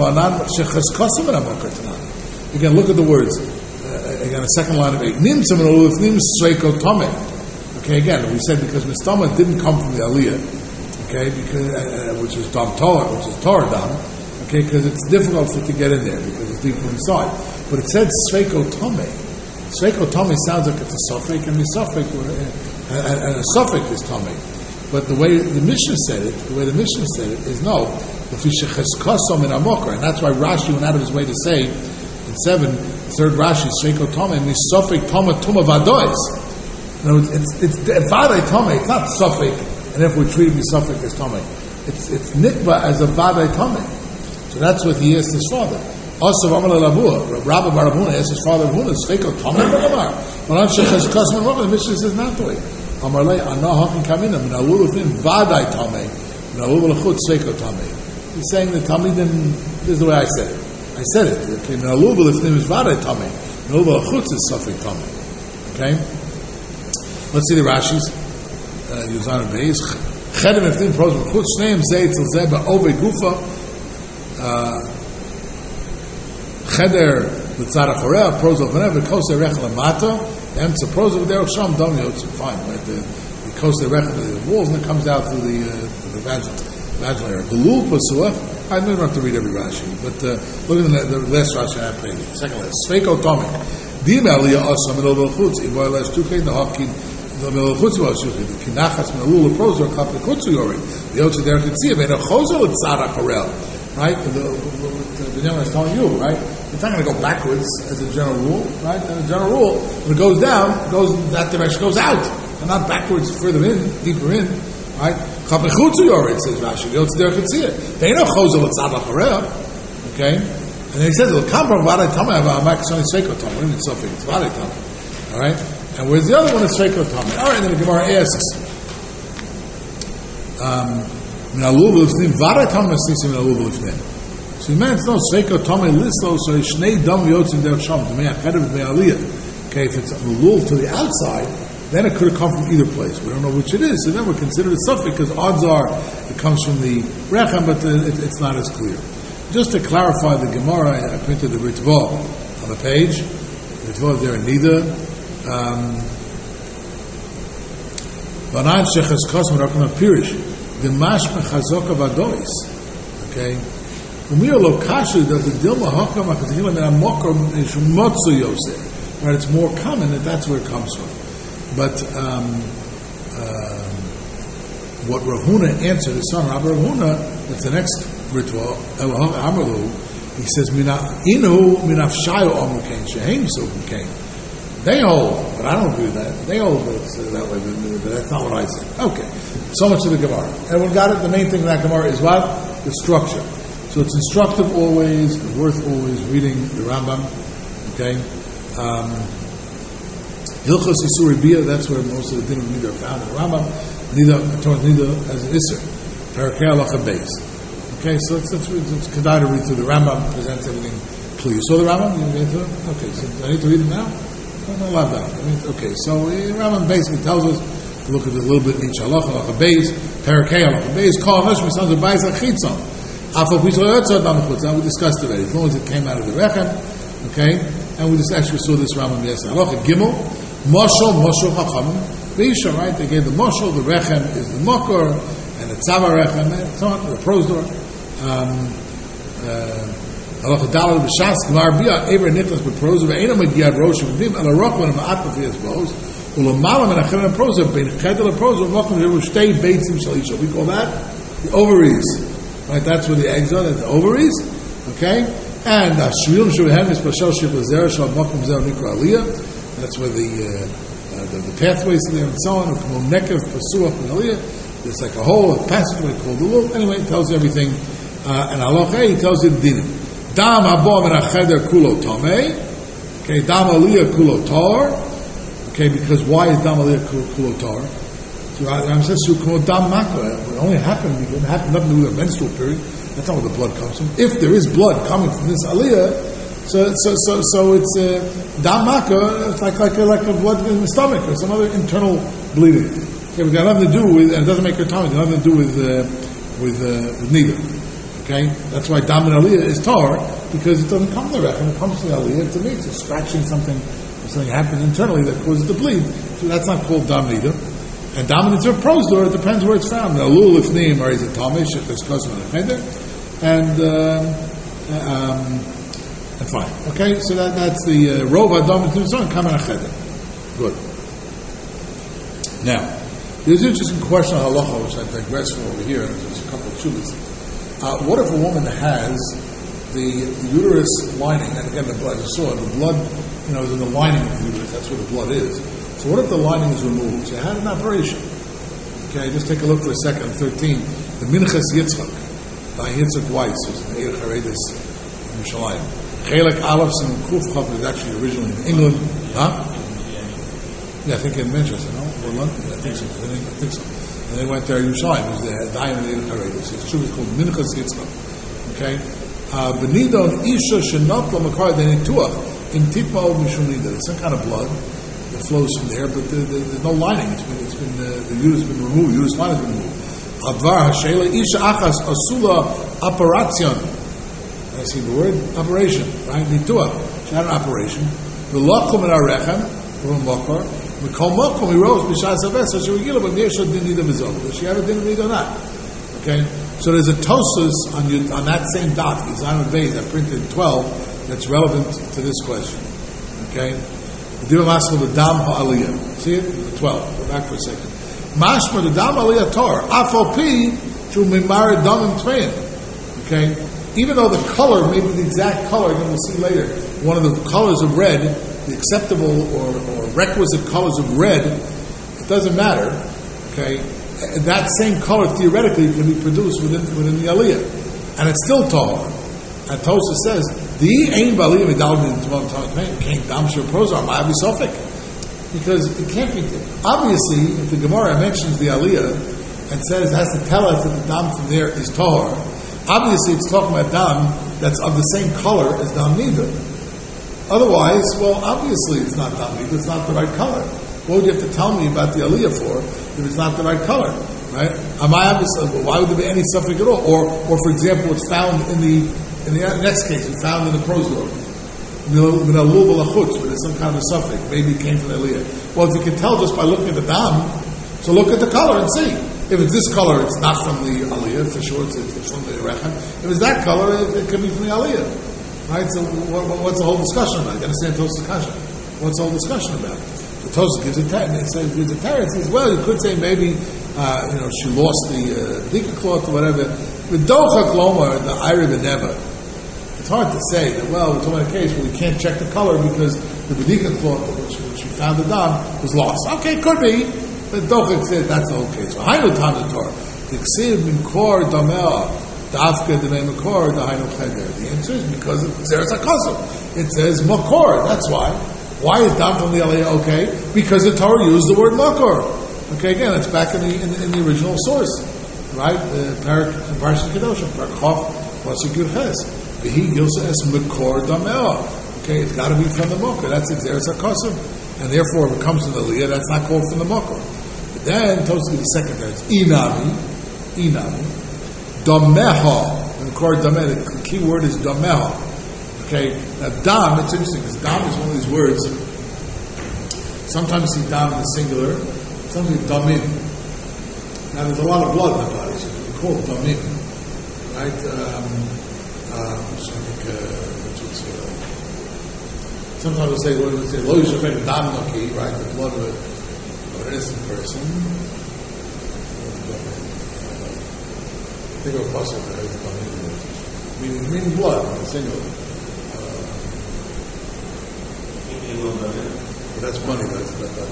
You can look at the words. Uh, again, a second line of eight. Nim nim Sriko Tome. Okay, again, we said because Mistama didn't come from the Aliyah. Okay, because uh, which is Dam Torah, which is Torah Dam. Okay, because it's difficult for it to get in there because it's deeper inside. But it said Sriko Tome. Sriko Tome sounds like it's a suffix, and the suffix and, and a suffix is Tome. But the way the Mishnah said it, the way the Mishnah said it is no. And that's why Rashi went out of his way to say in seven, third Rashi, Sriko Tome, and the suffix Toma Tuma Vadois. In other words, it's it's Vadai Tome. It's not suffix, and if we're treating the suffix as Tome, it's it's Nikva as a Vadai Tome. So that's what he asked his father. Also, Rabbi Barabuna asked his father, Sriko Tome Bagamar. But on Shechas Kosman Rabbi, the Mishnah says not the way. Amarle Anahakin Kamina, Minalulufin Vadai Tome, Minalulachut Sriko Tome. He's saying the Talmidim, this is the way I said it. I said it. Okay, Minalulufin is Vadai Tome, Minalulachut is suffix Tome. Okay? Let's see the Rashis. Yuzan Beis. Chedem Eftim Pros Mechut Shneim Zei Tzil Zeh Ba'ove Gufa. Cheder L'tzad Achorea Pros Alvanev V'Kos Erech Lamato. And it's a pros over there, Sham Dom Yotz, fine, right? The, the coast of the walls, and it comes out through the, uh, the vaginal, vaginal area. The Lul Pasua, I don't have to read every Rashi, but uh, look at the, the last Rashi I have played. Second last. Sveiko Tomik. Dim Aliyah Asa Middle Chutz, Iboy Lash Tukei, the Hopkin, the Middle Chutz was Shukei, the Kinachas Middle Pros, or Kapli Chutzu Yori, the Yotz there could see, and a Chozel at Tzara Korel, right? The, the, the young is telling you, right? It's not going to go backwards as a general rule, right? And a general rule, when it goes down, it goes that direction, goes out, and not backwards, further in, deeper in, right? Chapechutzu yored, says Rashi. The Yotz there could see it. They know chozel etzava pareh, okay? And then he says, "El kambar v'adei tamei v'amak soni seiko tamei." What do you mean suffix? It's v'adei tamei, all right? And where's the other one? Is seiko tamei. All right, and then the Gemara asks, um, "Minalu v'lifnim v'adei tamei snisim minalu v'lifnim." So he meant, no, Sveiko Tomei Listo, so Shnei Dam Yotzin Der Sham, the Mei Achedev Mei Aliyah. Okay, if it's a lul to the outside, then it could have come from either place. We don't know which it is, so then we're considered a suffix, because odds are it comes from the Rechem, but the, it, it's not as clear. Just to clarify the Gemara, I printed the Ritva on the page. The Ritva there in Nida. Banan Sheches Kosman Rakam Pirish. The Mashma Chazoka Vadois. Okay? Right, it's more common that that's where it comes from. But um, uh, what Rav Huna answered his son, Rabbi Rav Huna, that's the next ritual, he says, they hold, but I don't agree with that. They hold that, it's, uh, that way, but that's not what I say. Okay, so much of the Gemara. Everyone got it? The main thing in that Gemara is what? The structure. So it's instructive always, it's worth always reading the Rambam, okay? Hilchos Yisur Bia, that's where most of the din of Nida are found in the Rambam. Nida, towards Nida as an Isser. Parakei Halacha Beis. Okay, so it's, it's, it's Kedai to read through the Rambam, presents everything clear. You saw the Rambam? You read through it? Okay, so do I need to read it now? No, no, not that. I mean, okay, so the Rambam basically tells us to look at it a little bit in each Halacha, Halacha Beis, Parakei Halacha Beis, Kol Hashmi Sons of Beis Achitzon. Now we discussed already, as long as it came out of the Rechem, okay, and we just actually saw this Rambam yesterday. Halacha Gimel, Moshel, Moshel Chachamim, Beisha, right? They gave the Moshel, the Rechem is the Mokor, and the Tzava Rechem, and so on, the Prosdor. Halacha Dalal B'Shas, Gemar Bia, Eber Nicholas B'Prosdor, Ve'ena Megiyad Rosh, V'dim, Ela Rochman, Ma'at B'Fias Boz, Ulamalam, and Achem, and Prosdor, Ben Chedel, and Prosdor, Mochman, Shtei Beitzim Shalisha. We call that the ovaries. Right, that's where the eggs are, that's the ovaries, okay? And Shvilim Shuhem is Pashal Shibazera Shal Makum Zer Nikra Aliyah. That's where the, uh, uh, the the pathways are there and so on. Nekev Pasuach Aliyah. There's like a whole a passageway called the Lul. Anyway, it tells you everything. Uh, and Halacha, he tells you the dinim. Dam Habo Min HaCheder Kulo Tomei. Okay, Dam Aliyah Kulo Tar. Okay, because why is Dam Aliyah Kulo Tar? So Ram says, it only happened because it happened nothing to do with a menstrual period. That's not where the blood comes from. If there is blood coming from this aliyah, so so so so it's dam uh, maka. It's like like a, like a blood in the stomach or some other internal bleeding. Okay, but got nothing to do with, and it doesn't make her tummy. It has nothing to do with uh, with uh, with neither. Okay, that's why dam and aliyah is tar, because it doesn't come to the rechem. It comes to the aliyah. It's a mix. It's scratching something. Something happens internally that causes the bleed. So that's not called dam neither. And dam and it's pros door. It depends where it's found. Now, lul if neim or is it tamish? If there's custom and a cheder, and uh, um, and fine. Okay, so that that's the uh, rov adam and tuzon come in a cheder. Good. Now, there's an interesting question on halacha, which I digress from over here. There's a couple of chuvas. Uh, what if a woman has the, the uterus lining, and again, the blood, you saw the blood, you know, is in the lining of the uterus. That's where the blood is. So what if the lining is removed? She had an operation. Okay, just take a look for a second. thirteen, the Minchas Yitzchak, by Yitzchak Weiss, who's in Eir Charedis, in Yerushalayim. Chelek Aleph and Kuf Chav is actually originally in England. Huh? Yeah, I think in Manchester, no? Or London? I think so. I think, I think so. And they went there, Yerushalayim, it was the Dayan and Eir Charedis. His true is called Minchas Yitzchak. Okay? Benidon Isha Shenot Lamakar Denituach in Titma Od Mishunida. There's some kind of blood that flows from there, but the, the, there's no lining. It's been, it's been uh, the uterus has been removed. The uterus line has been removed. Advar Hashela Isha Achas Asula Operation. I see the word operation, right? Nituach. She had an operation. V'lochum in Arechem from Mokar. V'kol Mokom he rose b'shas Aves. So she was gila, but Yesha didn't need a mizol. Does she have a din need or not? Okay. So there's a tosus on you, on that same dot, Zion Beis, I printed twelve, that's relevant to this question. Okay? The Diva Maskal, the Dam Ha'aliyah. See it? twelve. Go back for a second. Mashma, the Dam Ha'aliyah Tor. Afal Pi, Shu Mimar Damim Tmein. Okay? Even though the color, maybe the exact color, again we'll see later, one of the colors of red, the acceptable or, or requisite colors of red, it doesn't matter. Okay? That same color theoretically can be produced within within the aliyah, and it's still tahor. And Tosa says the ain baliyah medalmin tomorrow can't damshir prosar ma'avi sofik, because it can't be. Obviously, if the Gemara mentions the aliyah and says it has to tell us that the dam from there is tahor, obviously it's talking about dam that's of the same color as dam nida. Otherwise, well, obviously it's not dam nida. It's not the right color. What would you have to tell me about the aliyah for if it's not the right color, right? Am I obviously, why would there be any suffix at all? Or, or for example, it's found in the in the next case, it's found in the prosdor, where there's some kind of suffix. Maybe it came from the aliyah. Well, if you can tell just by looking at the dam, so look at the color and see. If it's this color, it's not from the aliyah for sure. It's, it's from the rechem. If it's that color, it, it could be from the aliyah, right? So, what, what's the whole discussion about? You understand Tosafos Kasha? What's the whole discussion about? The Tosafos gives a teretz. It gives a teretz. Says, well, you could say maybe uh, you know she lost the uh, dika cloth or whatever. The docha klomar, the ira beneva. It's hard to say that. Well, we're talking about a case where we can't check the color because the bedika cloth, which, which we found the dam, was lost. Okay, could be. But docha said that's the whole case. So hainu tam the Torah. The ksiv min kor damel dafka the name of kor the hainu cheder. The answer is because of zeres hakosov. It says makor. That's why. Why is dam from the aliyah okay? Because the Torah used the word makor. Okay, again, it's back in the in the, in the original source, right? The parak parshat kedoshim, parak chof, pasuk yud ches. Behi gilsa es makor damel. Okay, it's got to be from the makor. That's zeres hakosov, and therefore, if it comes from the aliyah, that's not called from the makor. But then Tosafos gives the second verse. Inami, inami, dameha. And makor dameh. The key word is dameha. Okay, now dam, it's interesting because dam is one of these words. Sometimes you see dam in the singular, sometimes damin. Now there's a lot of blood in the body, so we call it damin, right? Um, um, so I think, uh, what's it, uh, sometimes we say, what do we say? Lo yishafek dam naki, right? The blood of, a, of an innocent person. Think of a pasuk that has damin, meaning, meaning blood in the singular. But that's money. That's that. that, that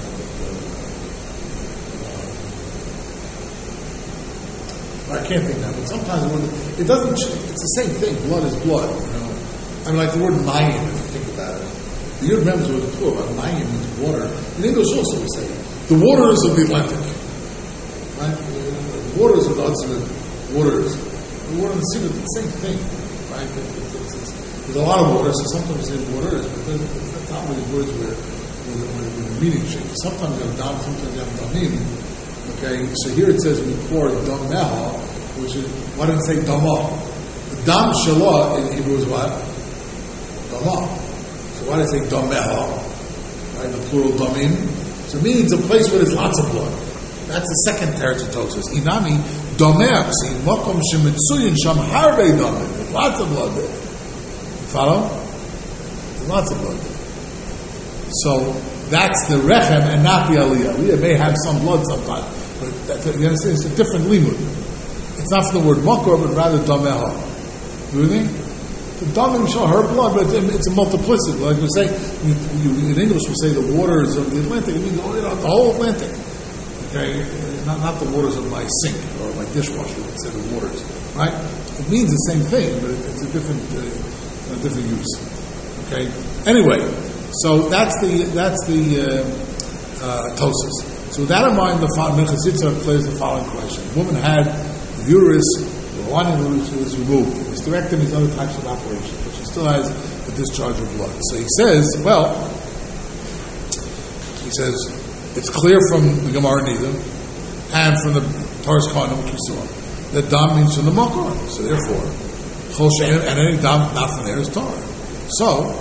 uh, I can't think now. But sometimes the word, it doesn't. It's the same thing. Blood is blood. You know. I mean, like the word mayim. If you think about it, the Yud Mem is what it's called. Mayim means water. In English also we say the waters of the Atlantic. Right? The waters of the Hudson waters. The water of the sea is the same thing. Right? It's, it's, it's, there's a lot of water, so sometimes we say waters, but that's not really words where. With the meaning change. Sometimes you have dam, sometimes you have damim. Okay, so here it says before domeha, which is, why didn't it say domo? The dam shalah in Hebrew is what? Domo. So why did it say domeha? Right, the plural domim. So it means a place where there's lots of blood. That's the second teretz of Tosfos. Inami domeach, see, mokom shemitzuyin sham harbe domim. There's lots of blood there. You follow? There's lots of blood there. So that's the rechem and not the aliyah. Aliyah may have some blood sometimes, but that's, you understand, it's a different limud. It's not from the word makor, but rather dameha. You with me? The damim show her blood, but it's, it's a multiplicity. Like we say, you, you, in English we say the waters of the Atlantic. It means you know, the whole Atlantic. Okay, not not the waters of my sink or my dishwasher. It's the waters, right? It means the same thing, but it's a different, uh, a different use. Okay. Anyway. So that's the that's the uh, uh, Tosfos. So with that in mind, the Minchas Yitzhak plays the following question: a woman had the uterus, the lining of the uterus was removed, hysterectomy, other types of operations, but she still has a discharge of blood. So he says, well, he says it's clear from the Gemara Nida and from the Taurus Kohanim, which we saw, that dam means from the makor. So therefore, chol she'en and any dam not from there is tar. So.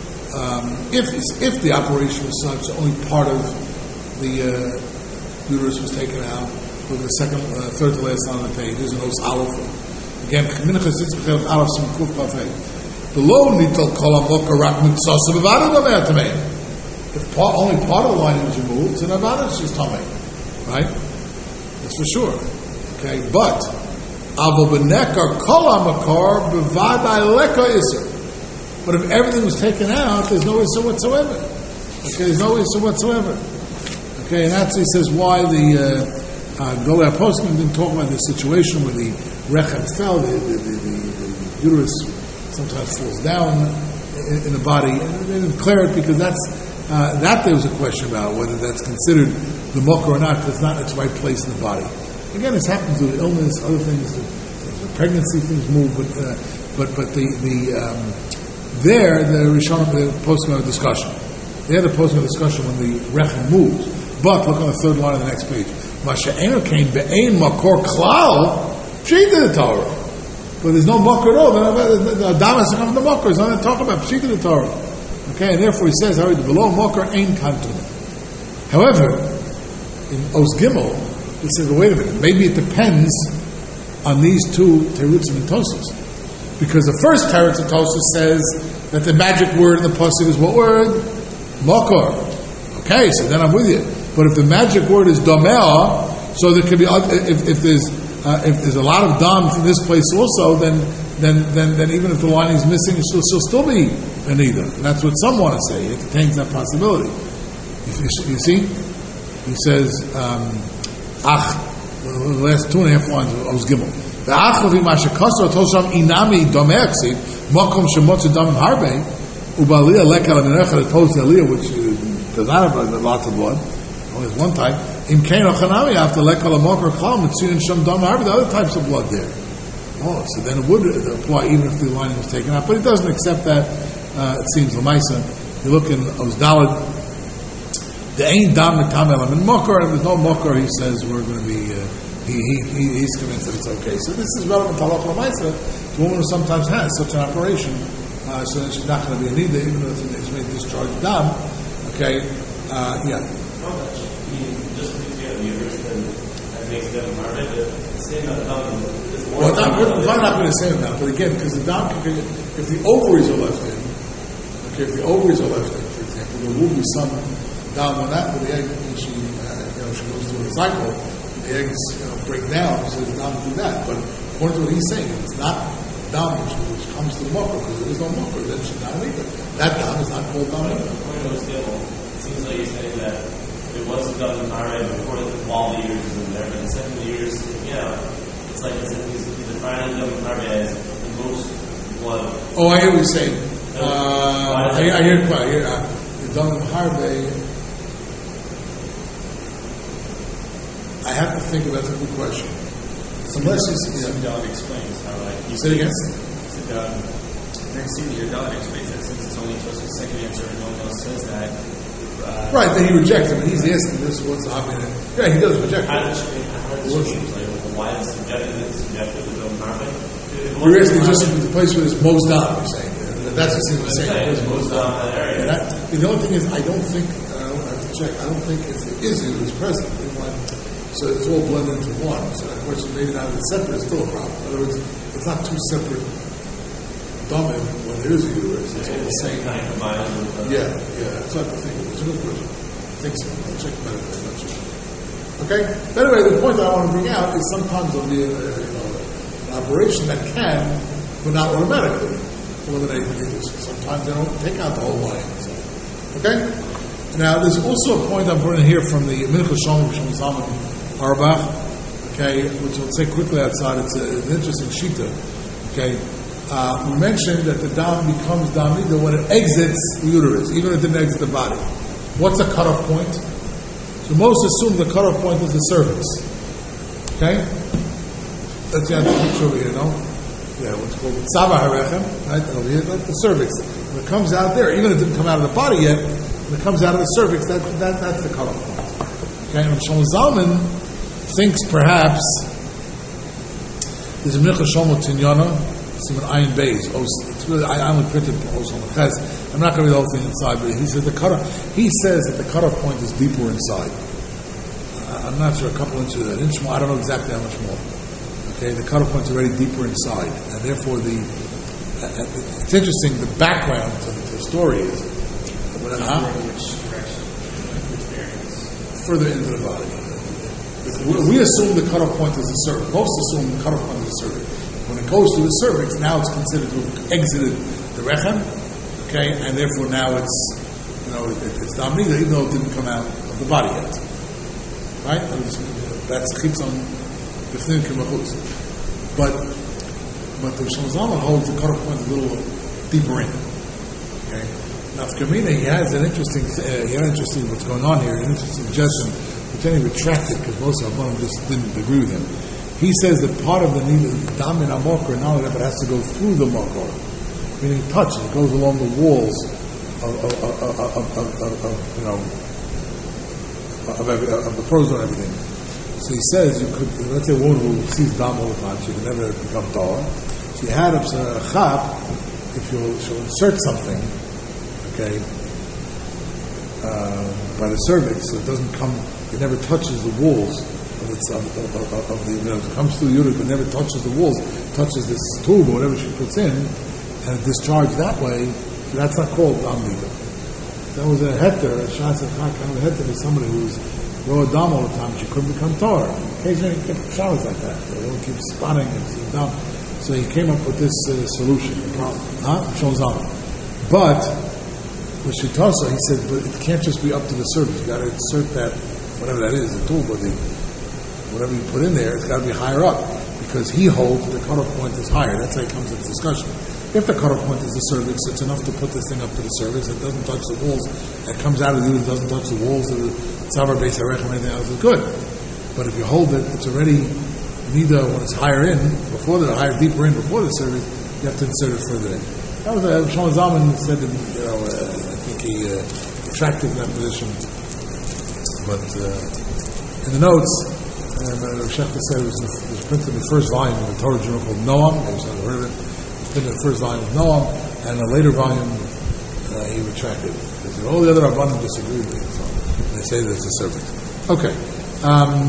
Um, if if the operation was such, only part of the uh, uterus was taken out, look at the second, uh, third to last line on the page. There's an os aleph. Again, minchas yitzchak aleph sim kuf kafei. Below nital kol hamokar rak mitzasa b'vada damei tamei. If part, only part of the lining was removed, then avada is just tamei, right? That's for sure. Okay, but avo b'nekar kol hamakar b'vada leka iser. But if everything was taken out, there's no issue whatsoever. Okay, there's no issue whatsoever. Okay, and that's, he says, why the uh, Golei HaPoskim didn't talk about the situation where the rechem fell, the, the, the, the, the uterus sometimes falls down in, in the body, and they didn't clear it because that's, uh, that there was a question about whether that's considered the makor or not, because it's not its right place in the body. Again, this happens with illness, other things, the, the pregnancy, things move, but, uh, but, but the, the, um, there, the Rishonim, the posting of a discussion. They had a posting of a discussion when the rechem moves. But look on the third line of the next page. Masha'enu came be'ein makor klal pshita the Torah. But there's no makor at all. The Adam has to come from the makor. He's not going to talk about pshita the Torah. Okay, and therefore he says, below makor ein kantun. However, in Os Gimel, he says, well, wait a minute. Maybe it depends on these two terutzim and Tosfos. Because the first teretz of Tosfos says that the magic word in the pasuk is what word? Makor. Okay, so then I'm with you. But if the magic word is damea, so there could be if, if there's uh, if there's a lot of dam from this place also, then then then, then even if the lining is missing, she'll, she'll still be an either. And that's what some want to say. It contains that possibility. You, you see, he says, um, ach, the last two and a half lines of Os Gimel. The achlevi mashakasor tosham inami domeaksi makom shemotzu damim harbe ubaliyah lekal aminechad opposed to aliyah, which does not have lots of blood, only has one type. Im kein ochanami after lekal amokar klam mitzuyin sham damim harbe. The other types of blood there. Oh, so then it would apply even if the lining was taken out, but it doesn't accept that. Uh, it seems lemaisa. You look in Os Daled, the ain't dam mitamel and mokar, and there's no mokar. He says we're going to be. Uh, He, he, he's convinced that it's okay. So this is relevant to halacha l'maisa. The woman who sometimes has such an operation, uh, so that she's not going to be a nida, even though it's made discharge dam. Okay, uh, yeah. Well, that just because you have the uterus, then that makes them married. The same about the dam. Well, not, we're not going to say that, but again, because the dam, if the ovaries are left in, okay, if the ovaries are left in, for example, there will be some dam on that, but the egg, when she, uh, you know, she goes through a cycle. The eggs, you know, break down, so it's dam through that. But according to what he's saying, it's not dam which, which comes to the makor, because there is no makor, then she's not either. That dam is not called dam either. It seems like you're saying that it was done in Bahrain before the while the years is in there, but the second years, you know, it's like it's, he's, he's defining them in Bahrain as the most blood. Oh, I hear what you're saying. Uh, I, I hear quite. I hear uh, the dam in Harbe. I have to think about the good question. So unless you see, yeah. Dog explains how, like, you say it again. So, um, next thing your dog explains that since it's only just a second answer and no one else says that, Uh, right, then he rejects him, and he's asking this, what's happening? Yeah, he does reject how it. does how does it change? Like, why is subjective is subjective to the carbon? You're asking just the place where it's most down, you're saying. That's what he's saying. It's most down in that area. Yeah, that, the only thing is, I don't think, I don't have to check, I don't think if there is, it was present. So it's all blended into one. So the question, maybe not if it's separate, it's still a problem. In other words, it's not two separate domin when there is a uterus. It's all the same. Kind of combined with, uh, Yeah, yeah, that's what I think. It's a good question. I think so. I'll check that out. I'm not sure. Okay? But anyway, the point that I want to bring out is sometimes there'll be a, a, you know, an operation that can, but not automatically, eliminate the uterus. Sometimes they don't take out the whole line. So. Okay? Now, there's also a point I'm bringing here from the Mincha Shalom Shalom Zalman Arbach, okay, which I'll say quickly outside. It's a, an interesting shita. Okay, uh, we mentioned that the dam becomes dam nida when it exits the uterus, even if it didn't exit the body. What's a cutoff point? So most assume the cutoff point is the cervix. Okay, that's the picture over here, no? Yeah, what's called the tzava harechem, right? Over here, that's the cervix. When it comes out there, even if it didn't come out of the body yet, when it comes out of the cervix, that, that that's the cutoff point. Okay, and Shlomo Zalman thinks perhaps there's a Mincha Shlomo Tinyana, Simon Ayin Beis. It's really I only printed Os on the Ches. I'm not going to read the whole thing inside, but he said the cutoff. He says that the cutoff point is deeper inside. I'm not sure, a couple inches, an inch more. I don't know exactly how much more. Okay, the cutoff point is already deeper inside, and therefore the. Uh, it's interesting. The background to the story is when huh? further into the body. We assume the cutoff point is the cervix. Most assume the cutoff point is the cervix. When it goes to the cervix, now it's considered to have exited the rechem, okay, and therefore now it's, you know, it, it's dam nida, even though it didn't come out of the body yet. Right? That's chitzon b'fnim k'machutz. But but the Shlomo Zalman holds the cutoff point a little deeper in. Okay. Now, for Kamina, he has an interesting, uh, he had interesting what's going on here, an interesting suggestion, which then he retracted because most of them just didn't agree with him. He says that part of the need of the dam in amokar, not only that, but it has to go through the makor, meaning it touches, it goes along the walls of, of, of, of, of, of, of you know, of, every, of the pros and everything. So he says you could, let's say a woman who sees dam all the time, she can never become taller. She had a chap, if you'll, she'll insert something, okay, uh, by the cervix, so it doesn't come, it never touches the walls of, its, of, of, of, of the, you know, it comes through the uterus, but never touches the walls, touches this tube or whatever she puts in, and it discharged that way. So that's not called dam nida. That was a heter, a shas of chak, kind of a heter to somebody who was low dam all the time. She couldn't become tar. Occasionally, he kept showers like that. They don't keep spotting and seeing dam. So he came up with this uh, solution. Huh? But with Shitasa, he said, but it can't just be up to the cervix. You got to insert that, whatever that is, the tube or the whatever you put in there. It's got to be higher up because he holds the cutoff point is higher. That's how it comes into discussion. If the cutoff point is the cervix, it's enough to put this thing up to the cervix. It doesn't touch the walls. It comes out of the uterus, doesn't touch the walls of the tzavar base harechem or anything else. It's good. But if you hold it, it's already nida when it's higher in, before the higher, deeper in, before the cervix, you have to insert it further in. That was uh, Shlomo Zalman said, that, you know, uh, I think he uh, retracted that position. But uh, in the notes, uh, Rav Shechta said it was, the, it was printed in the first volume of a Torah journal called Noam. Maybe some have heard of it. It was printed in the first volume of Noam, and a later volume uh, he retracted. Because all the other Rabbanim disagree with it, so they say that it's a cervix. Okay. Um,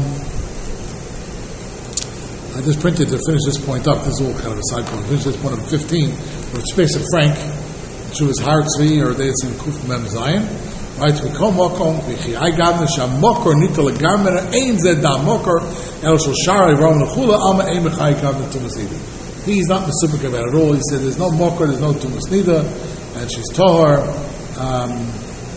I just printed to finish this point up. This is all kind of a side point. Finish this point of fifteen, where it's Space of Frank, which was Hartzvi, or they in Kuf Mem Zion. Right, we come Mokom, I got the Shamokor, Nita Lagarmena, Ain Zed Dam Mokor, El Shoshara, Ron Lachula, Alma Aimachai Kam the Tumasnida. He's not Mesupik about it at all. He said there's no Mokor, there's no Tumasnida, and she's Tohar. Um,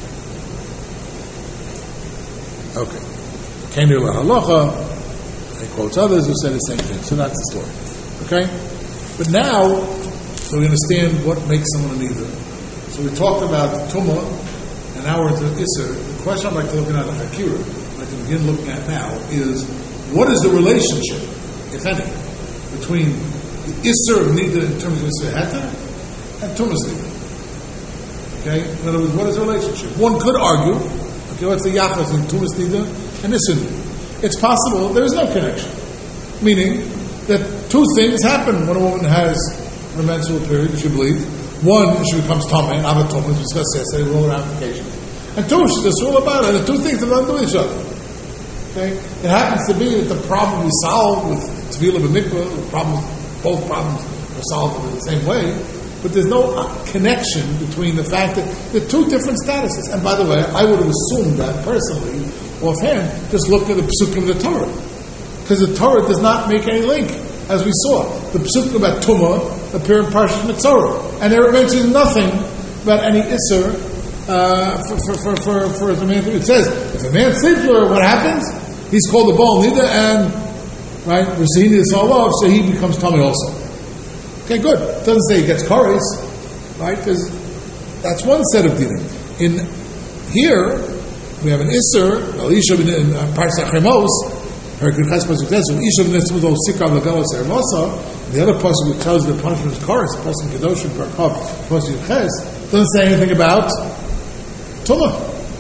okay. Kenir La Halacha. He quotes others who say the same thing. So that's the story. Okay? But now, so we understand what makes someone an either. So we talked about Tumah, and now we're into Isser. The question I'd like to look at the Hakira, I'd like to begin looking at now, is what is the relationship, if any, between the Isser of Nida in terms of Isser Heter and Tumah's Nida? Okay? In other words, what is the relationship? One could argue, okay, what's the yachas in Tumas Nida and Issa Nida? It's possible there is no connection. Meaning that two things happen when a woman has a menstrual period, she bleeds. One, she becomes Tomei, and Avatoma, as we discussed yesterday, with all the ramifications. And two, she's a all about it. And the two things have nothing to do with each other. Okay? It happens to be that the problem we solve with Tvila B'Mikvah, the problem, both problems are solved in the same way, but there's no connection between the fact that there are two different statuses. And by the way, I would have assumed that personally, offhand, just look at the Psukim of the Torah. Because the Torah does not make any link, as we saw. The Psukim about Tumah appear in Parshas Mitzorah, and there mentions nothing about any Isser uh, for, for, for, for, for the man. It says, if a man sleeps with her, what happens? He's called the Baal Nida, and, right, Rasini is all off, so he becomes Tomei also. Okay, good. It doesn't say he gets Kares, right? Because that's one set of dinim. In here, we have an Isser, Elisha in Parshas Chemos, her good chesed pasuk says, "Isha v'netzim lo sikav legalos ermosa." The other pasuk which tells you the punishment is Kares, pasuk Kedoshim Barkov, pasuk Ches, doesn't say anything about Tumah.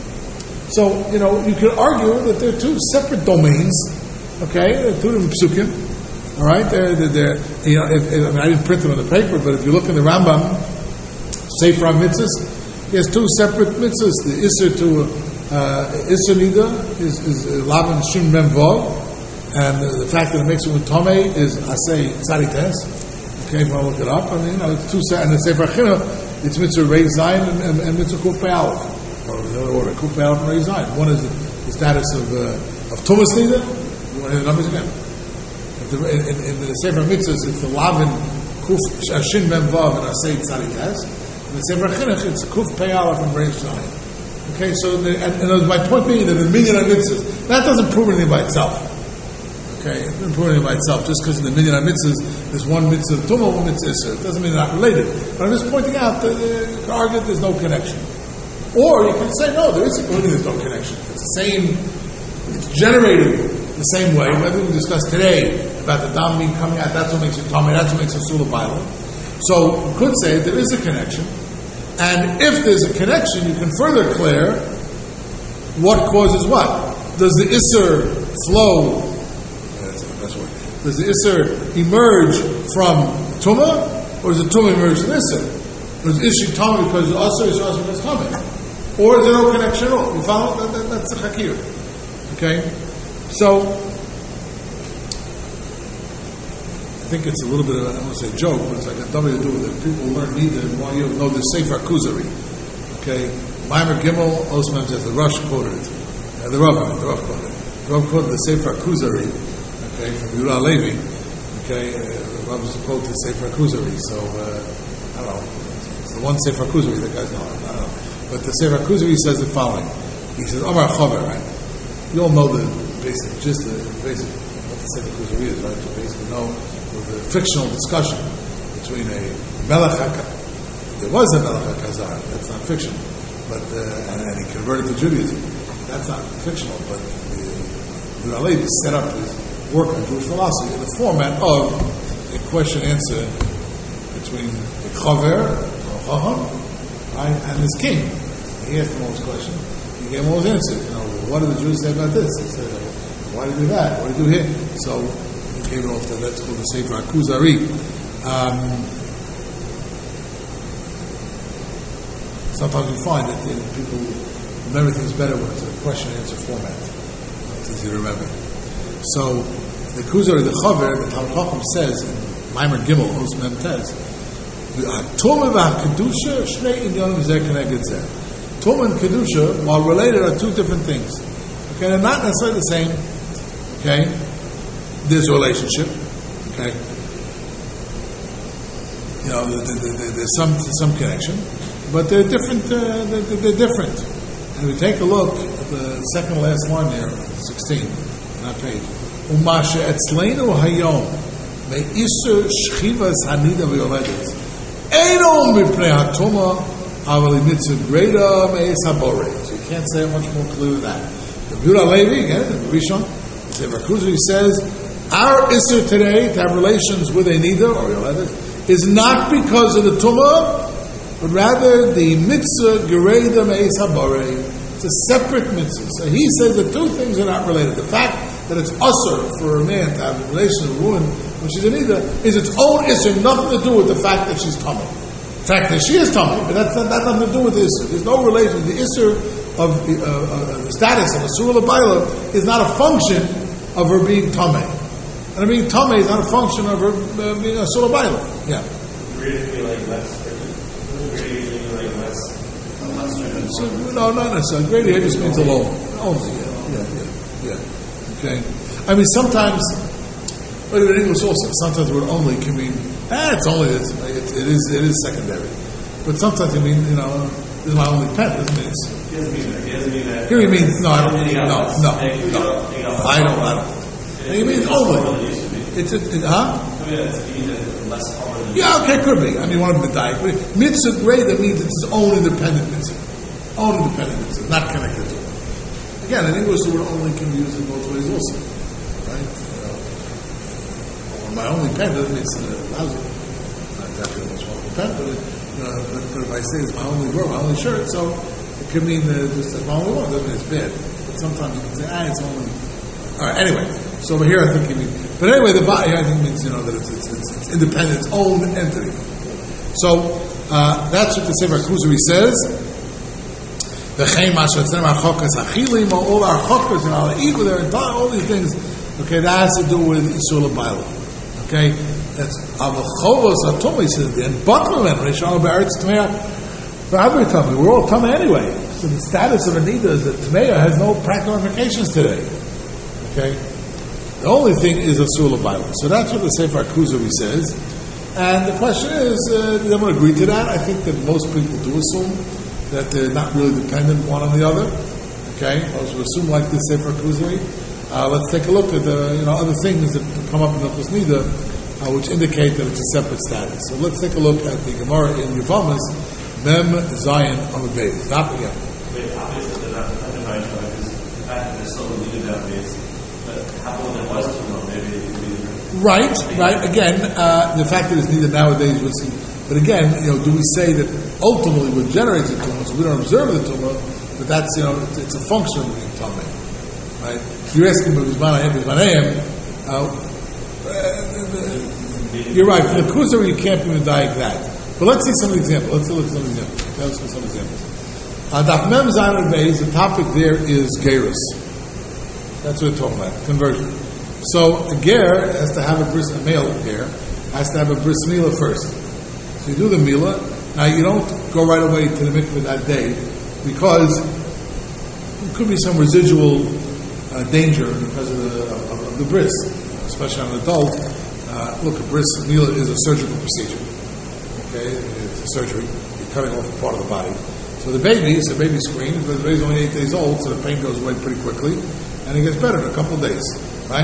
So you know you could argue that they're two separate domains. Okay, they're two different psukim. All right, they're, they're, they're you know if, if, I mean I didn't print them on the paper, but if you look in the Rambam, Sefer HaMitzvos, he has two separate mitzvahs. The Isser to uh, Isser Nida is, is Lavan Shin Mem Vav. And uh, the fact that it makes it with Tomei is, I say, Tzadik Tes. Okay, if I look it up, I mean, you know, it's two set, and the Sefer Chinuch, it's Mitzvah Rei Zayin and, and, and Mitzvah Kuf Pei Aleph. Or the other order, Kuf Pei Aleph and Rei Zayin. One is the, the status of, uh, of Tumas Nida, one is the numbers again. The, in, in, in the Sefer Mitzvahs, it's the Lavin Kuf Shin Mem Vav and I say Tzadik Tes. In the Sefer Chinuch, it's Kuf Pei Aleph and Rei Zayin. Okay, so, the, and, and my point being that the Minyan HaMitzvahs, that doesn't prove anything by itself. Okay, it's important by itself. Just because in the Minyan HaMitzvahs there's one mitzvah of Tumah, one mitzvah Isser. It doesn't mean they're not related. But I'm just pointing out that uh, you can argue there's no connection. Or you can say, no, there is a, there's no connection. It's the same, it's generated the same way. Whether we discussed today about the Dam being coming out, that's what makes it Tomei, that's what makes it Sula Baila. So you could say there is a connection. And if there's a connection, you can further clear what causes what. Does the Isser flow? Does the Isser emerge from Tumah, or does the Tumah emerge from Isser? Or is Isser Tumah because it's also is also because Tumah? Or is there no connection at all? You follow? That, that, that's the Hakir. Okay? So, I think it's a little bit of, I don't want to say joke, but it's like a W to do with it. People learn neither, and while you know the Sefer Kuzari. Okay? Maimer Gimel, Osman says the Rosh quoted it. Uh, the Rav, the Rav quoted it. The Rav quoted the Sefer Kuzari. Okay, from Yehuda Levi. Okay, uh, Rav was a quote to Sefer Kuzari. So uh, I don't know. It's the one Sefer Kuzari that guys know. I don't know. But the Sefer Kuzari says the following. He says, Omar Chaver, right? You all know the basic, just the basic what the Sefer Kuzari is, right? You basically know the fictional discussion between a Melech HaKazar. There was a Melech HaKazar. That's not fictional, but uh, and, and he converted to Judaism. That's not fictional, but Yehuda Levi set up his work on Jewish philosophy in the format of a question-answer between the Chaver, or Chacham, right, and his king. He asked him all his questions. He gave him all his answers. You know, what did the Jews say about this? He said, why did you do that? What did you do here? So he gave it all to, that's called the Sefer HaKuzari. Um, sometimes we find that you know, people remember things better when it's a question-answer format. It's easy to remember. So, the Kuzari, the Chaver, the Talmud Chacham says, in Maimer Gimel, Osman Tez, Tumah v'Kedusha, Shnei Inyanim Zeh Keneged Zeh. Tumah and Kedusha, while related, are two different things. Okay, they're not necessarily the same. Okay, there's a relationship. Okay, you know, there's some some connection, but they're different. Uh, they're, they're different. And we take a look at the second last line there, sixteen. That page. Umashe etzleinu hayom me'iser shchivas hanida v'yoledet eino mipnei hatuma aval mitzvah greater me'es habore. So you can't say much more clear than that. The Yehuda Levi again, the Rishon, the Sefer Kuzari says our iser today to have relations with a nida or yoledet is not because of the tumah, but rather the mitzvah gereda meis habare. It's a separate mitzvah. So he says that two things are not related. The fact that it's usher for a man to have a relation with a woman when she's a nida is its own issue, nothing to do with the fact that she's tummy. The fact that she is tummy, but that's not, that nothing to do with the issue. There's no relation. The issue of the, uh, uh, the status of a surah baila is not a function of her being tummy. And her being tummy is not a function of her uh, being a surah baila. Yeah. Really like less really like less less So, no, not necessarily. Grady here just means alone. Only, yeah, yeah, yeah, yeah. Okay. I mean, sometimes, but in English also, sometimes the word only can mean, ah, it's only this. It, it is, it is secondary. But sometimes it means, you know, this is my only pet, doesn't mean it's. He doesn't mean that. He doesn't mean that. Here he means, no, I don't, no, no, no. I don't, I don't. He means only. It's, it, it, huh? Yeah, okay, could be. I mean, one of them died. But mitzvah greda means it's its own independent mitzvah. Own independent mitzvah, not connected to it. Again, in English, the word only can be used in both ways also. Right? You know, well, my only pen doesn't mean it's uh, lousy. Not exactly what's wrong with pen, but, it, you know, but, but if I say it's my only word, my only shirt, so it could mean uh, just my only one, doesn't mean it's bad. But sometimes you can say, ah, it's only. Alright, anyway. So over here I think you mean. But anyway, the body I think means, you know, that it's, it's, it's, it's independent, its own entity. So, uh, that's what the Sefer Kuzari says. The Chaim Mashatzem HaChokas Achilim, all our Chokas and our eat with their entire, all these things. Okay, that has to do with Isur L'Baila. Okay? That's Avachovos Atum, he says, and Batman, Rishon B'Eretz Tmeya. But I'm going to tell you, we're all Tama anyway. So the status of Anita is that Tmeya has no practical implications today. Okay? The only thing is a Asur L'Baila. So that's what the Sefer Kuzari says. And the question is, uh, does everyone agree to that? I think that most people do assume that they're not really dependent one on the other. Okay? Those who assume like the Sefer Kuzari. Uh, let's take a look at the you know other things that come up in the Nida, uh, which indicate that it's a separate status. So let's take a look at the Gemara in Yevamos, Mem Zion Amud Beis. Stop again. Wait, obviously they're not dependent on each other because the fact that they're so needed nowadays. How long it was too long, maybe it could be different. Right, right. Again, uh, the fact that it's needed nowadays would seem, but again, you know, do we say that ultimately what generates the tumor, so we don't observe the tumor, but that's, you know, it's, it's a function of being tummy. Right? If you're asking about Bismanayim, Bismanayim, uh, you're right, for the Kuzari you can't even die that. But let's see some examples. Let's look at some examples. Okay, let's look at some examples. Uh, Daf Mem Zayin Beis, the topic there is Gerus. That's what we're talking about, conversion. So a ger has to have a bris, a male ger has to have a bris milah first. So you do the milah. Now you don't go right away to the mikveh that day because there could be some residual uh, danger because of the of, of the bris, especially on an adult. Uh, look, a bris milah is a surgical procedure. Okay, it's a surgery. You're cutting off a part of the body. So the baby is a baby screen, but the baby's only eight days old, so the pain goes away pretty quickly. And it gets better in a couple of days, right?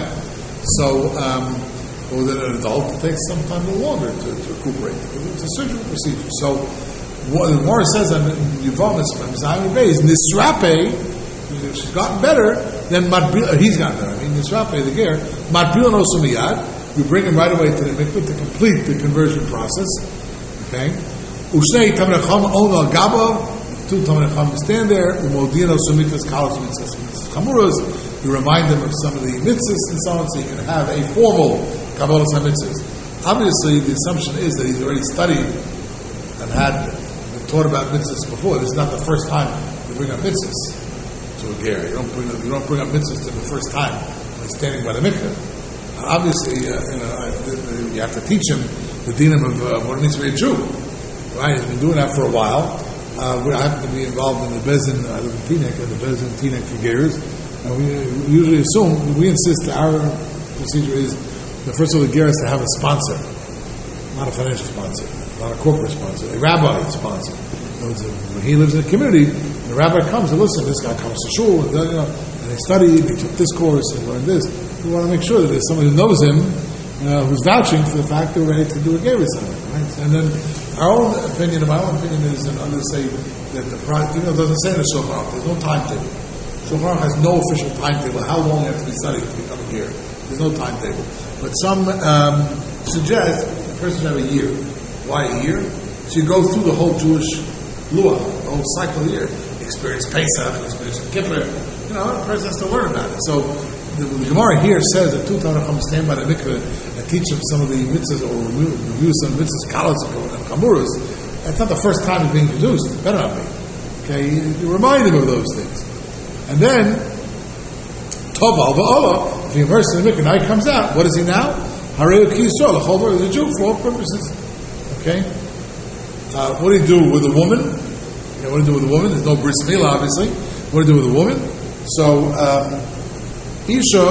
So, um, with an adult, it takes some time a little longer to, to recuperate. It's a surgical procedure. So, what the Gemara says on Yevamos, Zayin Beis, Nisrape, if she's gotten better, then Matbil, uh, he's gotten better. I mean, Nisrape, the ger, Matbil no Sumiyad, we bring him right away to the mikveh to complete the conversion process. Okay? Ushnei Tamrecham Ono Gabo, two Talmud Chacham stand there. Umodino Sumitas Kalas Mitzvahs Chamuras. You remind them of some of the mitzvahs and so on, so you can have a formal Kabbalah mitzvahs. Obviously, the assumption is that he's already studied and had been taught about mitzvahs before. This is not the first time you bring up mitzvahs to a ger. You don't bring up, you don't bring up mitzvahs to the first time when he's standing by the mikveh. Uh, obviously, uh, you know, uh, you have to teach him the dinam of uh, what it means to be a Jew. Right? He's been doing that for a while. Uh, I happen to be involved in the Bezin, I live in Teaneck, and the Bezin Teaneck for Gears. And we usually assume, we insist that our procedure is, the first of all, the Ger has to have a sponsor, not a financial sponsor, not a corporate sponsor, a rabbi sponsor. When he lives in a community, the rabbi comes and listen, this guy comes to shul, and, you know, and they study, they took this course, and learned this. We want to make sure that there's somebody who knows him, uh, who's vouching for the fact that we're ready to do a Ger with someone, right? And then our own opinion, my own opinion is, and others say that the price, you know, it doesn't say in the Shulchan Aruch, there's no timetable. Shulchan Aruch has no official timetable, how long you have to be studying to become a ger. There's no timetable. But some um, suggest a person should have a year. Why a year? So you go through the whole Jewish luah, the whole cycle of the year. You experience Pesach, you experience Kippur. You know, the person has to learn about it. So the, the Gemara here says that two Tanachim stand by the mikveh and teach them some of the mitzvahs or review, review some mitzvahs, kalas and kamuras. That's not the first time it's being introduced. It better not be. Okay, you, you remind him of those things. And then, Tov al va'ala, if he immerses in the mikveh, now he comes out. What is he now? Harei ki Yisrael, a chover is a Jew for all purposes. Okay? Uh, what do you do with a woman? You know, what do you do with a woman? There's no bris milah, obviously. What do you do with a woman? So, um, Isha,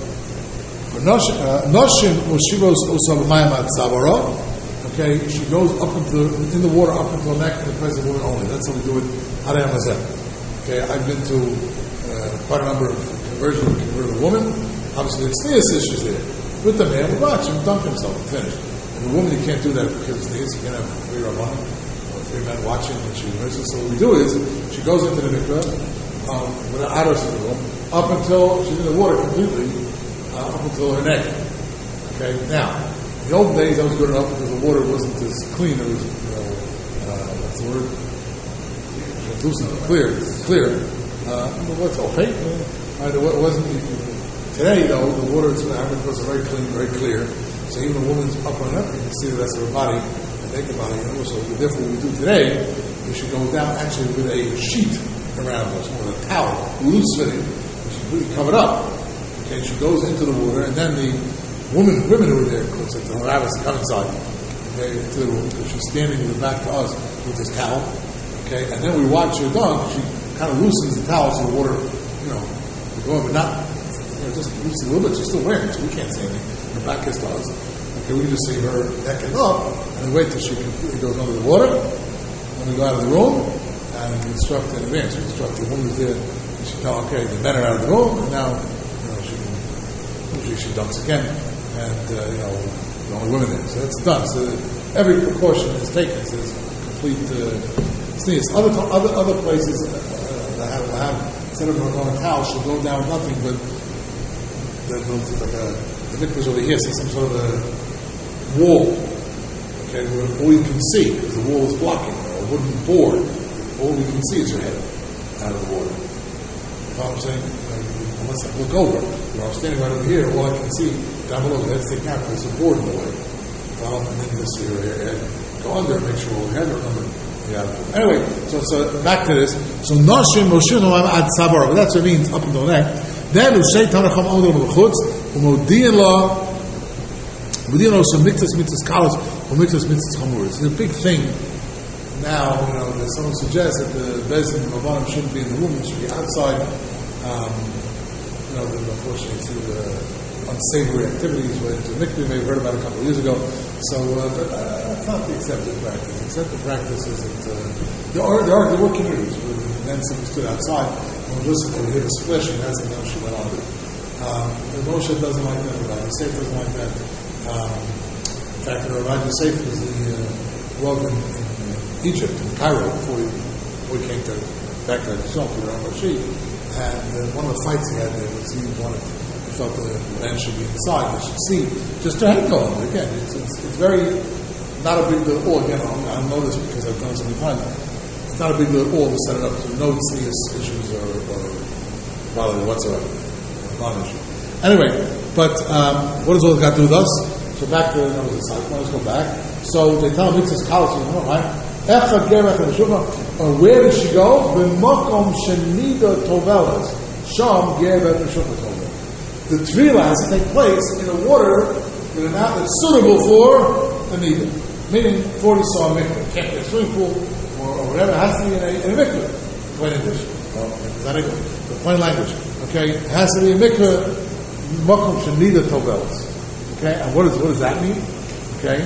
Noshim Moshivos Osamayim at Savara. Okay, she goes up into in the water up into the neck in the presence of women only. That's how we do it. Harei Hamazeh. Okay, I've been to uh, quite a number of conversions of converted women. Obviously, there's serious issues there. With the man, we watch him dunk himself and finish. And the woman, you can't do that because the you can't have three rabbanim or three men watching when she immerses. So what we do is she goes into the mikveh um, with her aros in the room up until she's in the water completely, uh, up until her neck. Okay, now in the old days that was good enough because the water wasn't as clean. It was, you know, uh, what's the word? Translucent, clear, clear. Uh, what's opaque? Uh, it wasn't. Today, though, the water is was very clean, very clear. So even a woman's up on up, you can see the rest of her body and naked body. You know, so therefore, what we do today, we should go down actually with a sheet around us, with a towel, loose fitting, which is completely covered up. Okay, she goes into the water, and then the women, women who are there, because it's the rabbis come inside, okay, to the room, because she's standing with her back to us with this towel. Okay, and then we watch her dunk. She kind of loosens the towel so the water, you know, going, but not. Just loose a little bit, she's still wearing it, so we can't see anything. Her back is to us. Okay, we can just see her neck and up, and wait till she completely goes under the water, and we go out of the room, and we instruct in advance. We instruct the woman who's there, and she tell, okay, the men are out of the room, and now, you know, she can, usually she dunks again, and, uh, you know, the only women there. So that's done. So every precaution is taken. So it's complete uh, sneeze. Other, other, other places uh, that have, have, instead of on a towel, she'll go down with nothing, but the, the, like a, the mikvah's over here, so some sort of a wall, okay, where all you can see, because the wall is blocking, or a wooden board, all you can see is your head out of the water. You know what I'm saying? Like, unless I look over, you know, I'm standing right over here, all I can see down below, that's taken out, there's a board in the way. Well, and then you see your head, go under and make sure all your head are under. Yeah. Anyway, so so back to this. So Noshim Moshe Noam Ad Sabar, but that's what it means up until the neck. Then Ushay Tanacham Odom B'chutz Umodiin Lo Umodiin Lo some mitzvahs mitzvahs kalos or mitzvahs mitzvahs chamuras. It's a big thing now. You know, that someone suggests that the bezin and rabbanim shouldn't be in the room; it should be outside. Um, you know, unfortunately, through the unsavory activities went to mikveh. You may have heard about it a couple of years ago. So, uh, but uh, that's not the accepted practice. The accepted practice is that uh, there are there are there were communities where the men simply stood outside and would listen and hear the splashing. That's what Moshe went on with. Um, Moshe doesn't like that. Rabbi Yosef doesn't like that. Um, in fact, Rabbi Yosef was the uh, well in, in Egypt, in Cairo, before he, before he came to back to himself to Ram Rashi. And uh, one of the fights he had there was he wanted. Felt the men should be inside, they should see. Just to head going. Again, it's, it's, it's very, not a big deal at all. Again, I know this because I've done it so many times. It's not a big deal at all to set it up to no serious issues or, or probably whatsoever. Non issue. Anyway, but um, what does all this got to do with us? So back to, that was a side point, let's go back. So they tell him, it's his college, you know, right? Or where did she go? B'mokom shenida tovelas. Sham geret neshama tovelas. The tefillah has to take place in a water with an outlet suitable for a nida, meaning forty saw mikveh. It can't be a swimming pool or, or whatever. It has to be in a, in a mikveh. Plain English. Well, it's not English, but plain language. Okay, it has to be a mikveh. Makom shenida tovelas. Okay, and what, is, what does that mean? Okay.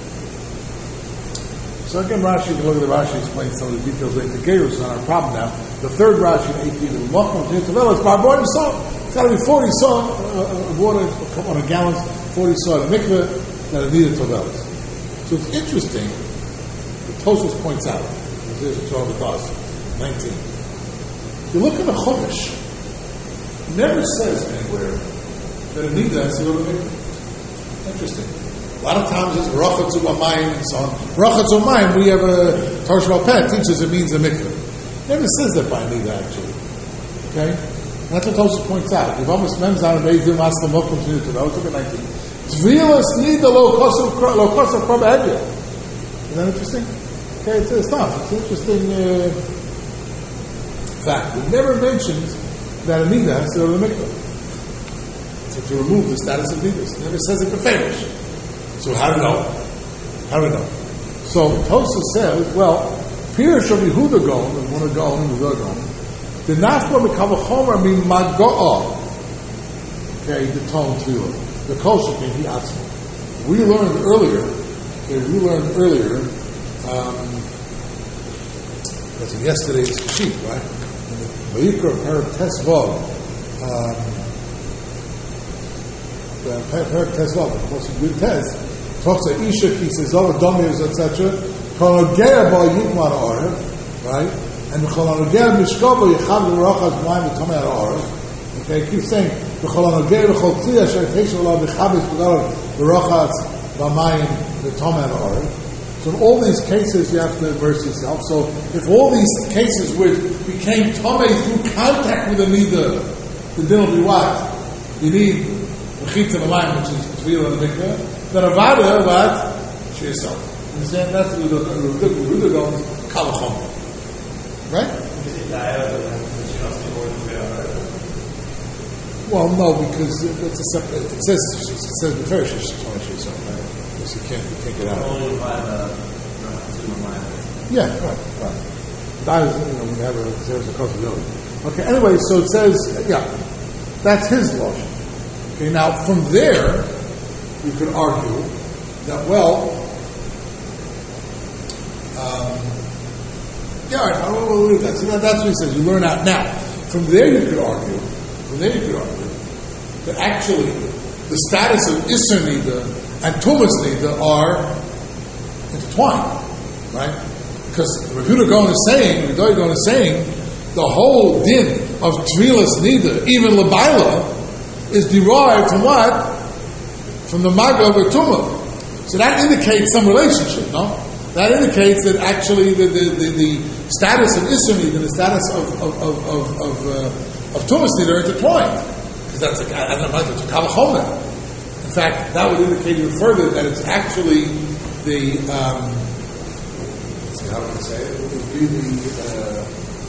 So again, Rashi, you can look at the Rashi, explain some of the details later. The Gerus is not our problem now. The third Rashi, eighteen, the Makom shenida tovelas, by boy himself. It's got to be forty saw uh, of water on a gallon, forty saw of mikveh that are needed tovelas. So it's interesting. The Tosfos points out, here's a twelve of us, nineteen. If you look at the Chumash, it never says anywhere that a nida has to go to mikveh. Interesting. A lot of times it's Rachatz U'Mayim and so on. Rachatz U'Mayim, we have a Torah Sheba'al Peh teaches it means a mikveh. Never says that by Nida, actually. Okay? And that's what Tosfos points out. If almost Mem Zan Beidim Aslam Mokum Tinu Tinu, look at nineteen. Tvilas Nida Lo Kosav Krab Evya. Isn't that interesting? Okay, it's, it's not. It's an interesting uh, fact. It never mentions that a Nida has to go to the mikveh. So to remove the status of Nidas. It never says it beferish. So how do we know? How do we know? So Tosfos says, well, Pirish of Yehuda Gaon, and one of Gaon and the other Gaon, the Nafla Mekavachomer mean Mago'ah. Okay, the tone tefillah. The kosher can he atzma. We learned earlier, okay, we learned earlier, um, that's in yesterday's sheet, right? In the Vayikra Perek Tesvav, um, the Perek Tesvav, of course, in good test, talks about Isha, he says, oh, Domirs, et cetera. Chronogea ba Yitman Arev, right? And Chronogea Mishkova Yichad L'Rachaz Mayim V'Tomei Arev. Okay, he keeps saying, Chronogea V'Chol Kli Asher Teisha L'Av V'Chabes V'Darav L'Rachaz V'Mayim V'Tomei Arev. So in all these cases, you have to immerse yourself. So if all these cases which became Tomei through contact with the Nida, the din will be what? You need V'Chitza V'Mayim, which is Tefillah and the Mikveh. Then Avada, what? She yourself. Understand? That's the Ruda Gaon's Kalachom. Right? Well, no, because it's a separate. It says it says the first Shesh yourself, right? Because you can't you can't get out. Only by the uh, Yeah, right, right. That is, you know, we have a there's a possibility. Okay. Anyway, so it says, yeah, that's his logic. Okay. Now from there, you could argue that well. Um, yeah, all right, I will believe that. So that, that's what he says. You learn out now. From there, you could argue. From there, you could argue that actually the status of Isser Nida and Tumas Nida are intertwined, right? Because Rav Yehuda Gaon is saying, Rav Yehuda Gaon is saying, the whole din of Tvilas Nida, even Labaila, is derived from what? From the Maga of Tumah. So that indicates some relationship, no? That indicates that actually the, the, the, the status of Isser Nida and the status of of of of, of, uh, of Tumas Nida are intertwined. Because that's a, I don't know, it's a Kavachomer. In fact, that would indicate even further that it's actually the um, let's see how would I say it? It would be the uh,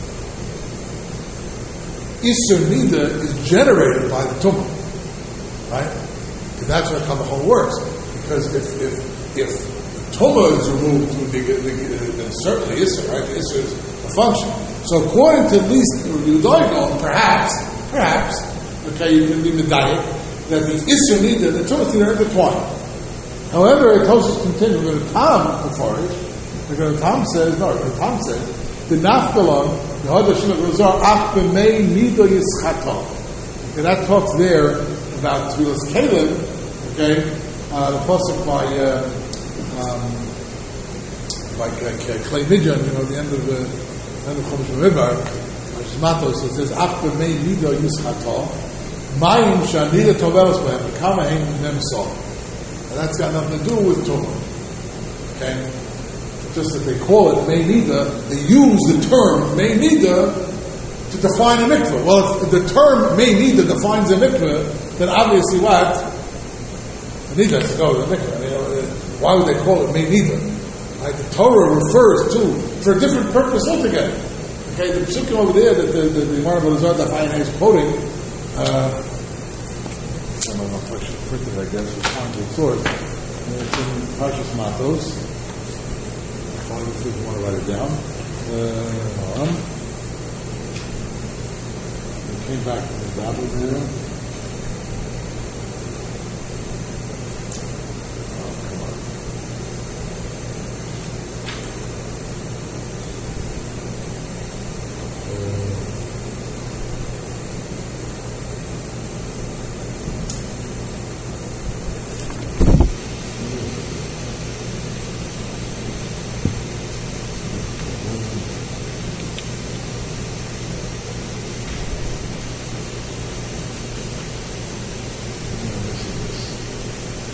Isser Nida is generated by the Tumah, right? And that's where Kavachomer works. Because if if if Tumah is removed through the, then certainly Isser, right? The Isser is a function. So according to at least Yudayon, perhaps, perhaps, okay, you can be medayik, that the Isser Nida and the Tumah Nida are intertwined. However, it tells us continue, we're going to Tom before it, we're going to Tom says, no, the Tom says, the Naftalon, the Hadashim of Razar, Ach B'mei Nida Yischato. Okay, that talks there about Tvilas Kalim, okay, uh, the pasuk by, uh, Um, like uh, Clay Midjan, you know, the end of the end of Chumash Bamidbar, Matos, it says, "Ach b'mei nida yischato, mayim shanida tovelos b'hem, kama heim nemsol." And that's got nothing to do with Tumah. Okay, just that they call it mei nida, they use the term mei nida to define a mikveh. Well, if the term mei nida defines a mikveh, then obviously what? The nida has to go to the mikveh. You know, why would they call it Mei Nida? Right? The Torah refers to, for a different purpose altogether. Okay, the psukim over there that the the Gemara Belazar Dafayin is quoting, uh, I don't know if I should print it, I guess, it's find the source. It's in Parshas Matos. Find it if you want to write it down. Uh, on. We came back to the Bible there.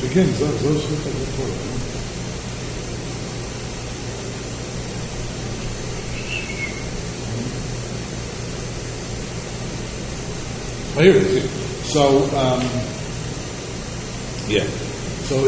begins. Those, those look like the Torah. Oh, here it is. So, um, yeah. So,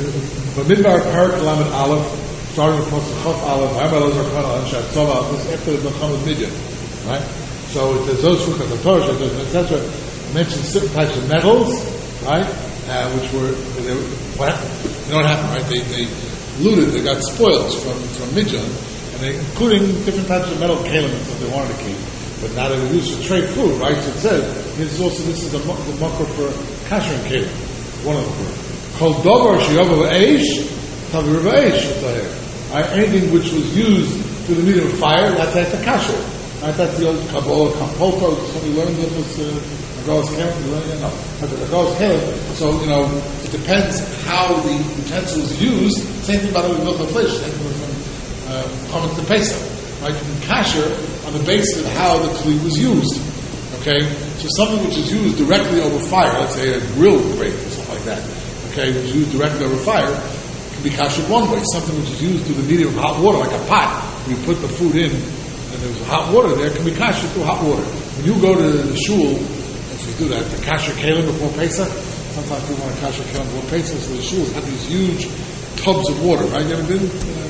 Bamidbar Parak Lamed Aleph, starting with Pasuk Chaf Aleph, Ha'amal Ozer Kana, and Shatzova, this is after the Melchama Midian, right? So, it says those Shukas of Torah, et cetera, mentions certain types of metals, right? Uh, which were, they were what happened? You know what happened, right? They, they looted, they got spoils from, from Midian, and they, including different types of metal kalimins that they wanted to keep. But now they were used for trade food, right? So it says, this is also, this is the, the marker for kasher and kalim, one of them. Kol dover sheyovel eish, tavi riva eish, right? Anything which was used for the medium of fire, that's, that's a kasher. Right? That's the old Kabbalah, Kampolko, somebody learned that was, uh, Agalas Kalim, you learned that? No. Agalas Kalim. So, you know, it depends how the utensil is used. Same thing about the milk of fish, same thing from, uh, Chametz to Pesach. Right? You can kasher on the basis of how the kli was used. Okay? So something which is used directly over fire, let's say a grill grate or something like that, okay, which is used directly over fire, can be kashered one way. Something which is used through the medium of hot water, like a pot, where you put the food in, and there's hot water there, can be kashered through hot water. When you go to the shul, if you do that, the kasher kalim before Pesach, sometimes people want to kasher kalim before Pesach, so the shul have these huge tubs of water, right? You ever been?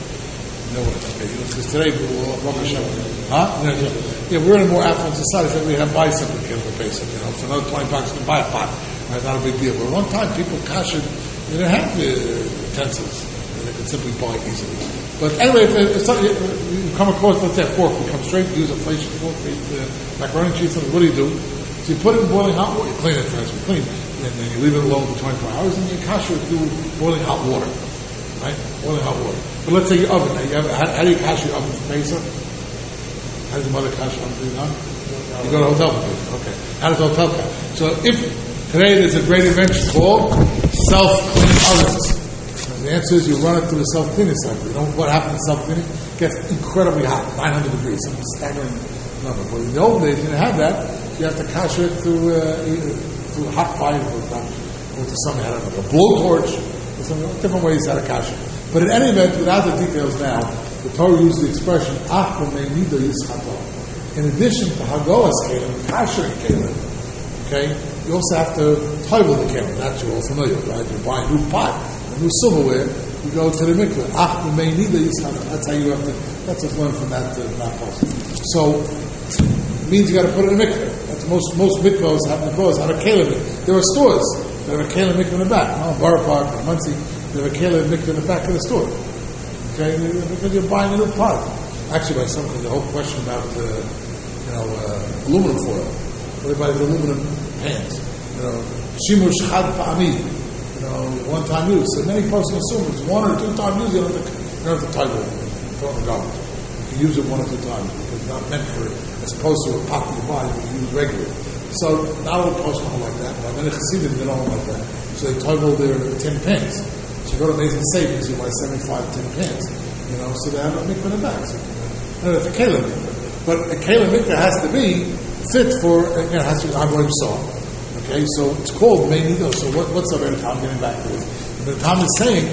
No, okay, because today we're all huh? Yeah, we're in a more affluent society, so we have buy something for basic, you know, for another twenty bucks you can buy a pot, right? Not a big deal. But at one time, people kashered, they didn't have the utensils, and they could simply buy easily. But anyway, if, if something, you come across, let's say a fork, you come straight, use a place fork, eat uh, macaroni cheese, something, what do you do? So you put it in boiling hot water, you clean it first, you clean, and then you leave it alone for twenty-four hours, and you kasher it through boiling hot water. Right? Boiling hot water. But let's say your oven. Now you have, how, how do you cash your oven for Pesach? How does the mother cash your oven for you? You go to a hotel for Pesach. Okay. How does the hotel cash? So if today there's a great invention called self-cleaning ovens. And the answer is you run it through the self-cleaning cycle. You know what happens in self-cleaning? It gets incredibly hot, nine hundred degrees, some staggering number. But in the old days, you didn't have that. You have to cash it through uh, through hot fire, or to something, I don't know, a blowtorch. Some different ways how to kasher. But in any event, without the details now, the Torah used the expression, Ach b'meinido yischato. In addition to hagolas kelim, kashering kelim, okay, you also have to toivel the kelim. That's you're all familiar with, right? You buy a new pot, a new silverware, you go to the mikveh. Ach b'meinido yischato. That's how you have to, that's what's learned from that, uh, that post. So, it means you got to put it in a mikveh. That's most, most mikvahs have mikvahs have a kelim. There are stores. They have a kelim mikveh in the back. No, Borough Park, Muncie, they have a kelim mikveh in the back of the store. Okay, because you're buying a new pot. Actually, by some the whole question about uh, you know uh, aluminum foil. Everybody's aluminum pans. You know, shimush chad pa'ami. You know, one time use. So many folks assume it's one or two time use. You don't have to, you don't have to title it. Throw it in the garbage. You can use it one or two times because it's not meant for, as opposed to a pot you buy you can use regularly. So not all the posts don't like that, but many Chassidim they don't like that. So they toggle their tin pans. So you go to Amazing Savings, you buy seventy-five tin pans. You know, so they have a mikveh in the back. So, you know, it's a kelim mikveh. But a kelim mikveh has to be fit for, you know, it has to be Amorim Saw. Okay, so it's called Meinido. So what, what's the Rebbe Tam getting back to this? The Rebbe Tam is saying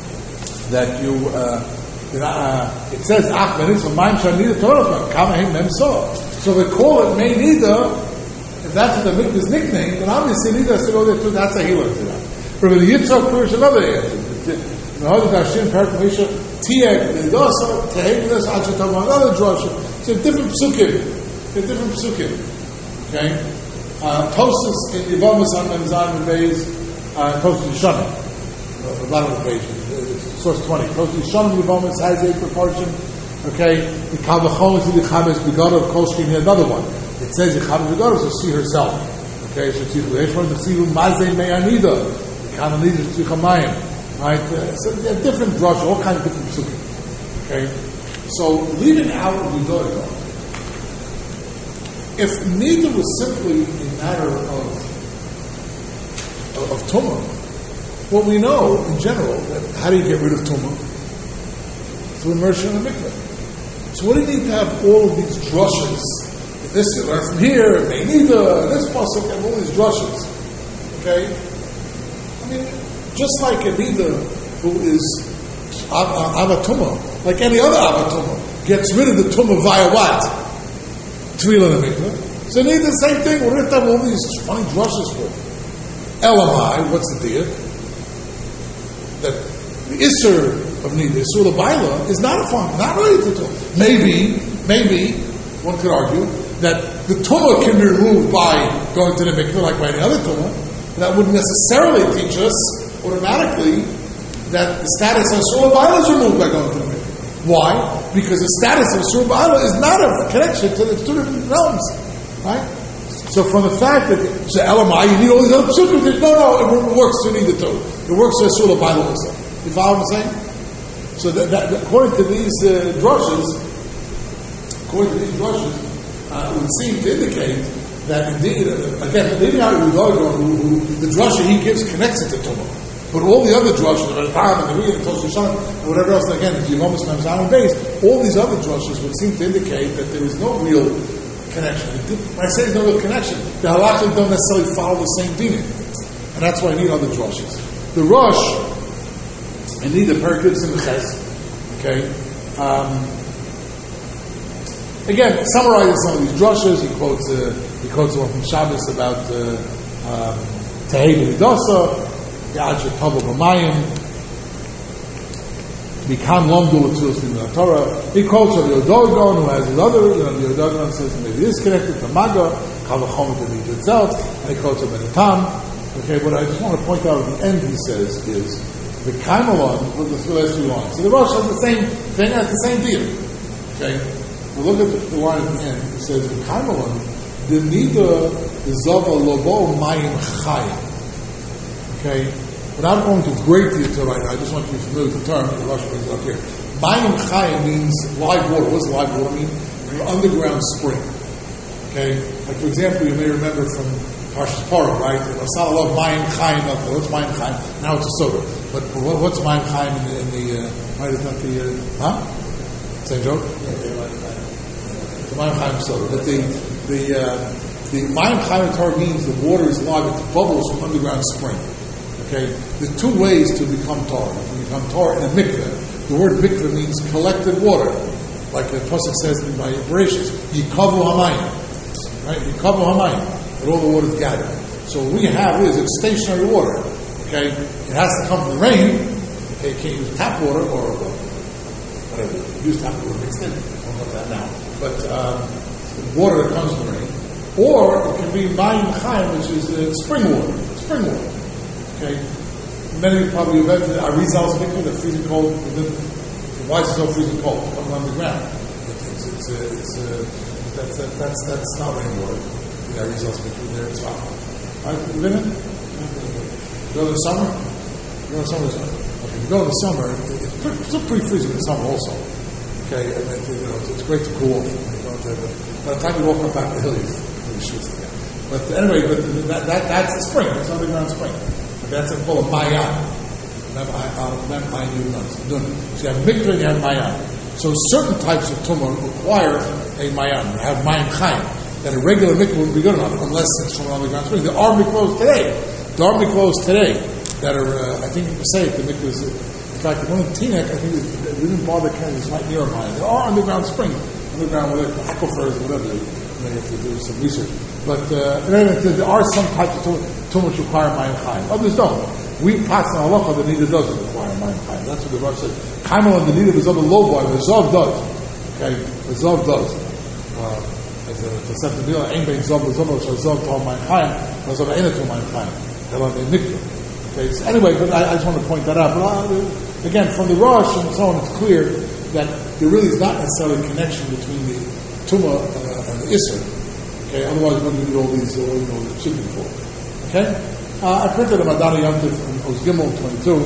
that you, uh, you know, uh, it says, Ach, Meinido, Maim Shanida Torah, Kamahim Mem Saw. So we call it Meinido. If that's what the mikvah's nickname, then obviously Nida has to go there too. That's how he learns it out. But with the Yitzhak Purish, another answer. The Holy Dashin, Perak Misha, Tieg, the Dosa, Tehegnas, Achatam, another drasha. So different psukim. They're different psukim. Okay? Uh, Tosus in Yivamas on Memzan and Beis, uh, Tosus Yishanim. The bottom of the page, source twenty. Tosus Yishanim, Yivamas has a proportion. Okay? The Kavachon is the Chabesh Begad of Kolshkin, another one. It says Yechav V'Garos to see herself. Okay, so it's from the see Mazei Me'anida, the Kananida to Tzvichamayim. Right? Uh, so there are different drush, all kinds of different psukim. Okay? So leaving out Vidorio, if Nida was simply a matter of of, of Tumah, well we know in general that how do you get rid of Tumah? Through immersion in the mikveh. So what do you need to have all of these drushes? This you learn from here, Me'nida, this pasuk, and all these drushes. Okay? I mean, just like a Nida who is Avatuma, like any other Avatuma, gets rid of the Tumah via what? Tvila and Mikvah. So Nida, the same thing. What do you have all these funny drushes for? Elamai, what's the deal? That the Isser of Nida, Isur L'Baila, is not a fun, not related to Tumah. Maybe, maybe, one could argue, that the Tumah can be removed by going to the Mikvah like by any other Tumah. That wouldn't necessarily teach us automatically that the status of Isur L'Baila is removed by going to the Mikvah. Why? Because the status of Isur L'Baila is not a connection to the two different realms. Right? So from the fact that so Elamai, you need all these other psukim, no, no, it works to need the two. It works to Isur L'Baila also. You follow what I'm saying? So that, that, according to these uh, drushes, according to these drushes, uh, it would seem to indicate that indeed, uh, again, maybe not who the drusha he gives connects it to Tumah. But all the other drushes, the Ram and the Riyah, the Tosfoshan, and whatever else, again, if you almost have Zalman base, all these other drushes would seem to indicate that there is no real connection. When I say there's no real connection, the halachas don't necessarily follow the same dinim. And that's why I need other drushes. The Rosh, I need the Perkins and the Ches. Okay? Um, again, summarizing some of these drushes, he quotes uh, he quotes one from Shabbos about Tehei B'Nidosa, Ya'ad She'Tavol B'Mayim, Mikan Lomdu L'Tzulos Min Torah. He quotes of the Yodogon, who has his other, you know, the Yodogon says maybe it is connected to Maga, Kal V'Chomer to the itself, and he quotes of Benatam. Okay, what I just want to point out at the end, he says, is the Kaimalon with the last two lines. So the Rosh has the same thing, has the same deal. Okay? Well, look at the, the line at the end. It says, the Kaimalon, the Nida Zava Lobo Mayim Chayim. Okay? Without going to great detail right now, I just want you to be familiar with the term, the Rosh brings it up here. Mayim Chayim means live water. What does live water mean? An underground spring. Okay? Like, for example, you may remember from Parshas Parah, right? Masala of Mayim Chayim. What's Mayim Chayim? Now it's a soda. But what, what's Mayim Chayim in the, in the uh, right, it's not the, uh, huh? Same joke? The Mayim Chayim soda. But the, the, uh, the Mayim Chayim Torah means the water is live, it bubbles from underground spring. Okay? There are two ways to become Torah. You become Torah in a mikveh. The word mikveh means collected water. Like the Pasuk says in my Bereshit, Yikavu Hamayim. Right? Yikavu Hamayim. And all the water is gathered. So what we have is it's stationary water. Okay? It has to come from the rain. Okay? You can't use tap water or whatever. Use tap water mixed in. I don't know that now. But um, water that comes from the rain. Or it can be Mayim Chayim, which is uh, spring water. Spring water. Okay? Many of you probably have been to Arizal's mikveh, the freezing cold. Why is it so freezing cold? It's coming on the ground. It's, it's, uh, it's, uh, that's, that, that's, that's not rainwater. The Arizal's mikveh there as well. All right, you been in? You go to the summer? You go to the summer? Okay, you go to the summer, it's, pretty, it's still pretty freezing in the summer also. Okay, I mean, you know, it's great to cool off. You know, but by the time you walk up back the hill, you're really shoots again. But anyway, but that, that, that's the spring. It's underground spring. That's a called a mayan. So you have mikveh and you have mayan. So certain types of tumah require a mayan. You have mayan chayim. That a regular mikveh wouldn't be good enough unless it's from an underground spring. There are mikvahs today. There are mikvahs today that are, uh, I think you can say it, the mikvahs. In fact, the one in Teaneck, I think we didn't bother carrying this right near mine. There are underground springs, underground whether aquifers or whatever. You have to do some research. But uh, there are some types of tumah which require mayim chayim. Others don't. We pass on halacha the nida doesn't require mayim chayim. That's what the Rosh says. Kaimal and the nida is of the low boy. The zav does. Okay, the zav does. Uh, as a separate deal, ain bein zav the zav shall zav to mayim chayim. The zav ain't to mayim chayim. They're on the mikveh. Okay. So anyway, but I, I just want to point that out. But uh, again, from the Rosh and so on, it's clear that there really is not necessarily a connection between the tumah uh, and the isser. Okay, otherwise we're going to do all these, uh, you know, the chicken for. Okay? Uh, I printed a Madani Yomtiv from Oz Gimel twenty-two.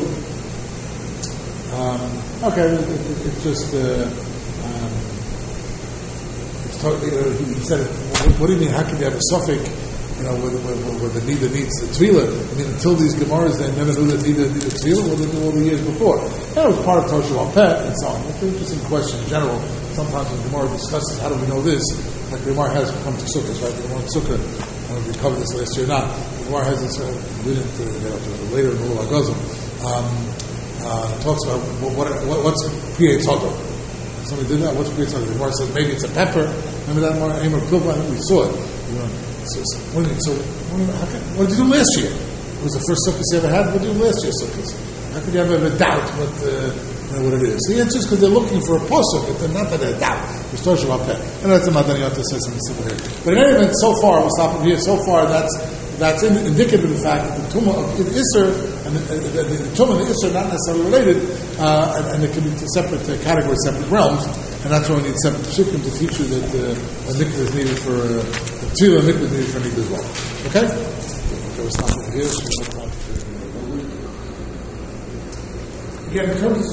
Um, okay, it, it, it's just, uh, um, it's totally, uh, he, he said, what, what do you mean, how can you have a suffix, you know, where, where, where the Nida needs the Tvila? I mean, until these Gemaras, they never knew that Nida needed Tvila, what did they do all the years before? That was part of Toshu Al-Pet and so on. It's an interesting question in general. Sometimes when Gemara discusses how do we know this, like the Gemara has come to Sukkot, right? The Gemara in Sukkot, I don't know if we covered this last year or not. The Gemara has this, uh, we didn't uh, get up to it later in the Ul HaGazim. um, uh, talks about what, what, what's Priya Tzadok. Somebody did that. What's Priya Tzadok? The Gemara says maybe it's a pepper. Remember that Gemara? Amar Pilva. I think we saw it. You know, so, so, what, did, so what, how can, what did you do last year? It was the first sukkah you ever had. What did you do last year? Sukkahs? How could you have a doubt what uh, you know, what it is? The answer is because they're looking for a pasuk. It's not that they're doubt. It's Torah Shabbat Peh. And that's a Madaniyot says something similar here. But in any event, so far we'll stop here. So far, that's that's in, indicative of the fact that the tumah of Isser and the, the, the, the tumah and the Isser are not necessarily related, uh, and, and it can be separate uh, categories, separate realms. And that's why we need separate psukim to teach you that uh, a mikvah is needed for uh, two, a mikvah is needed for mikvah as well. Okay? Okay, we'll stop over here. So again, in terms of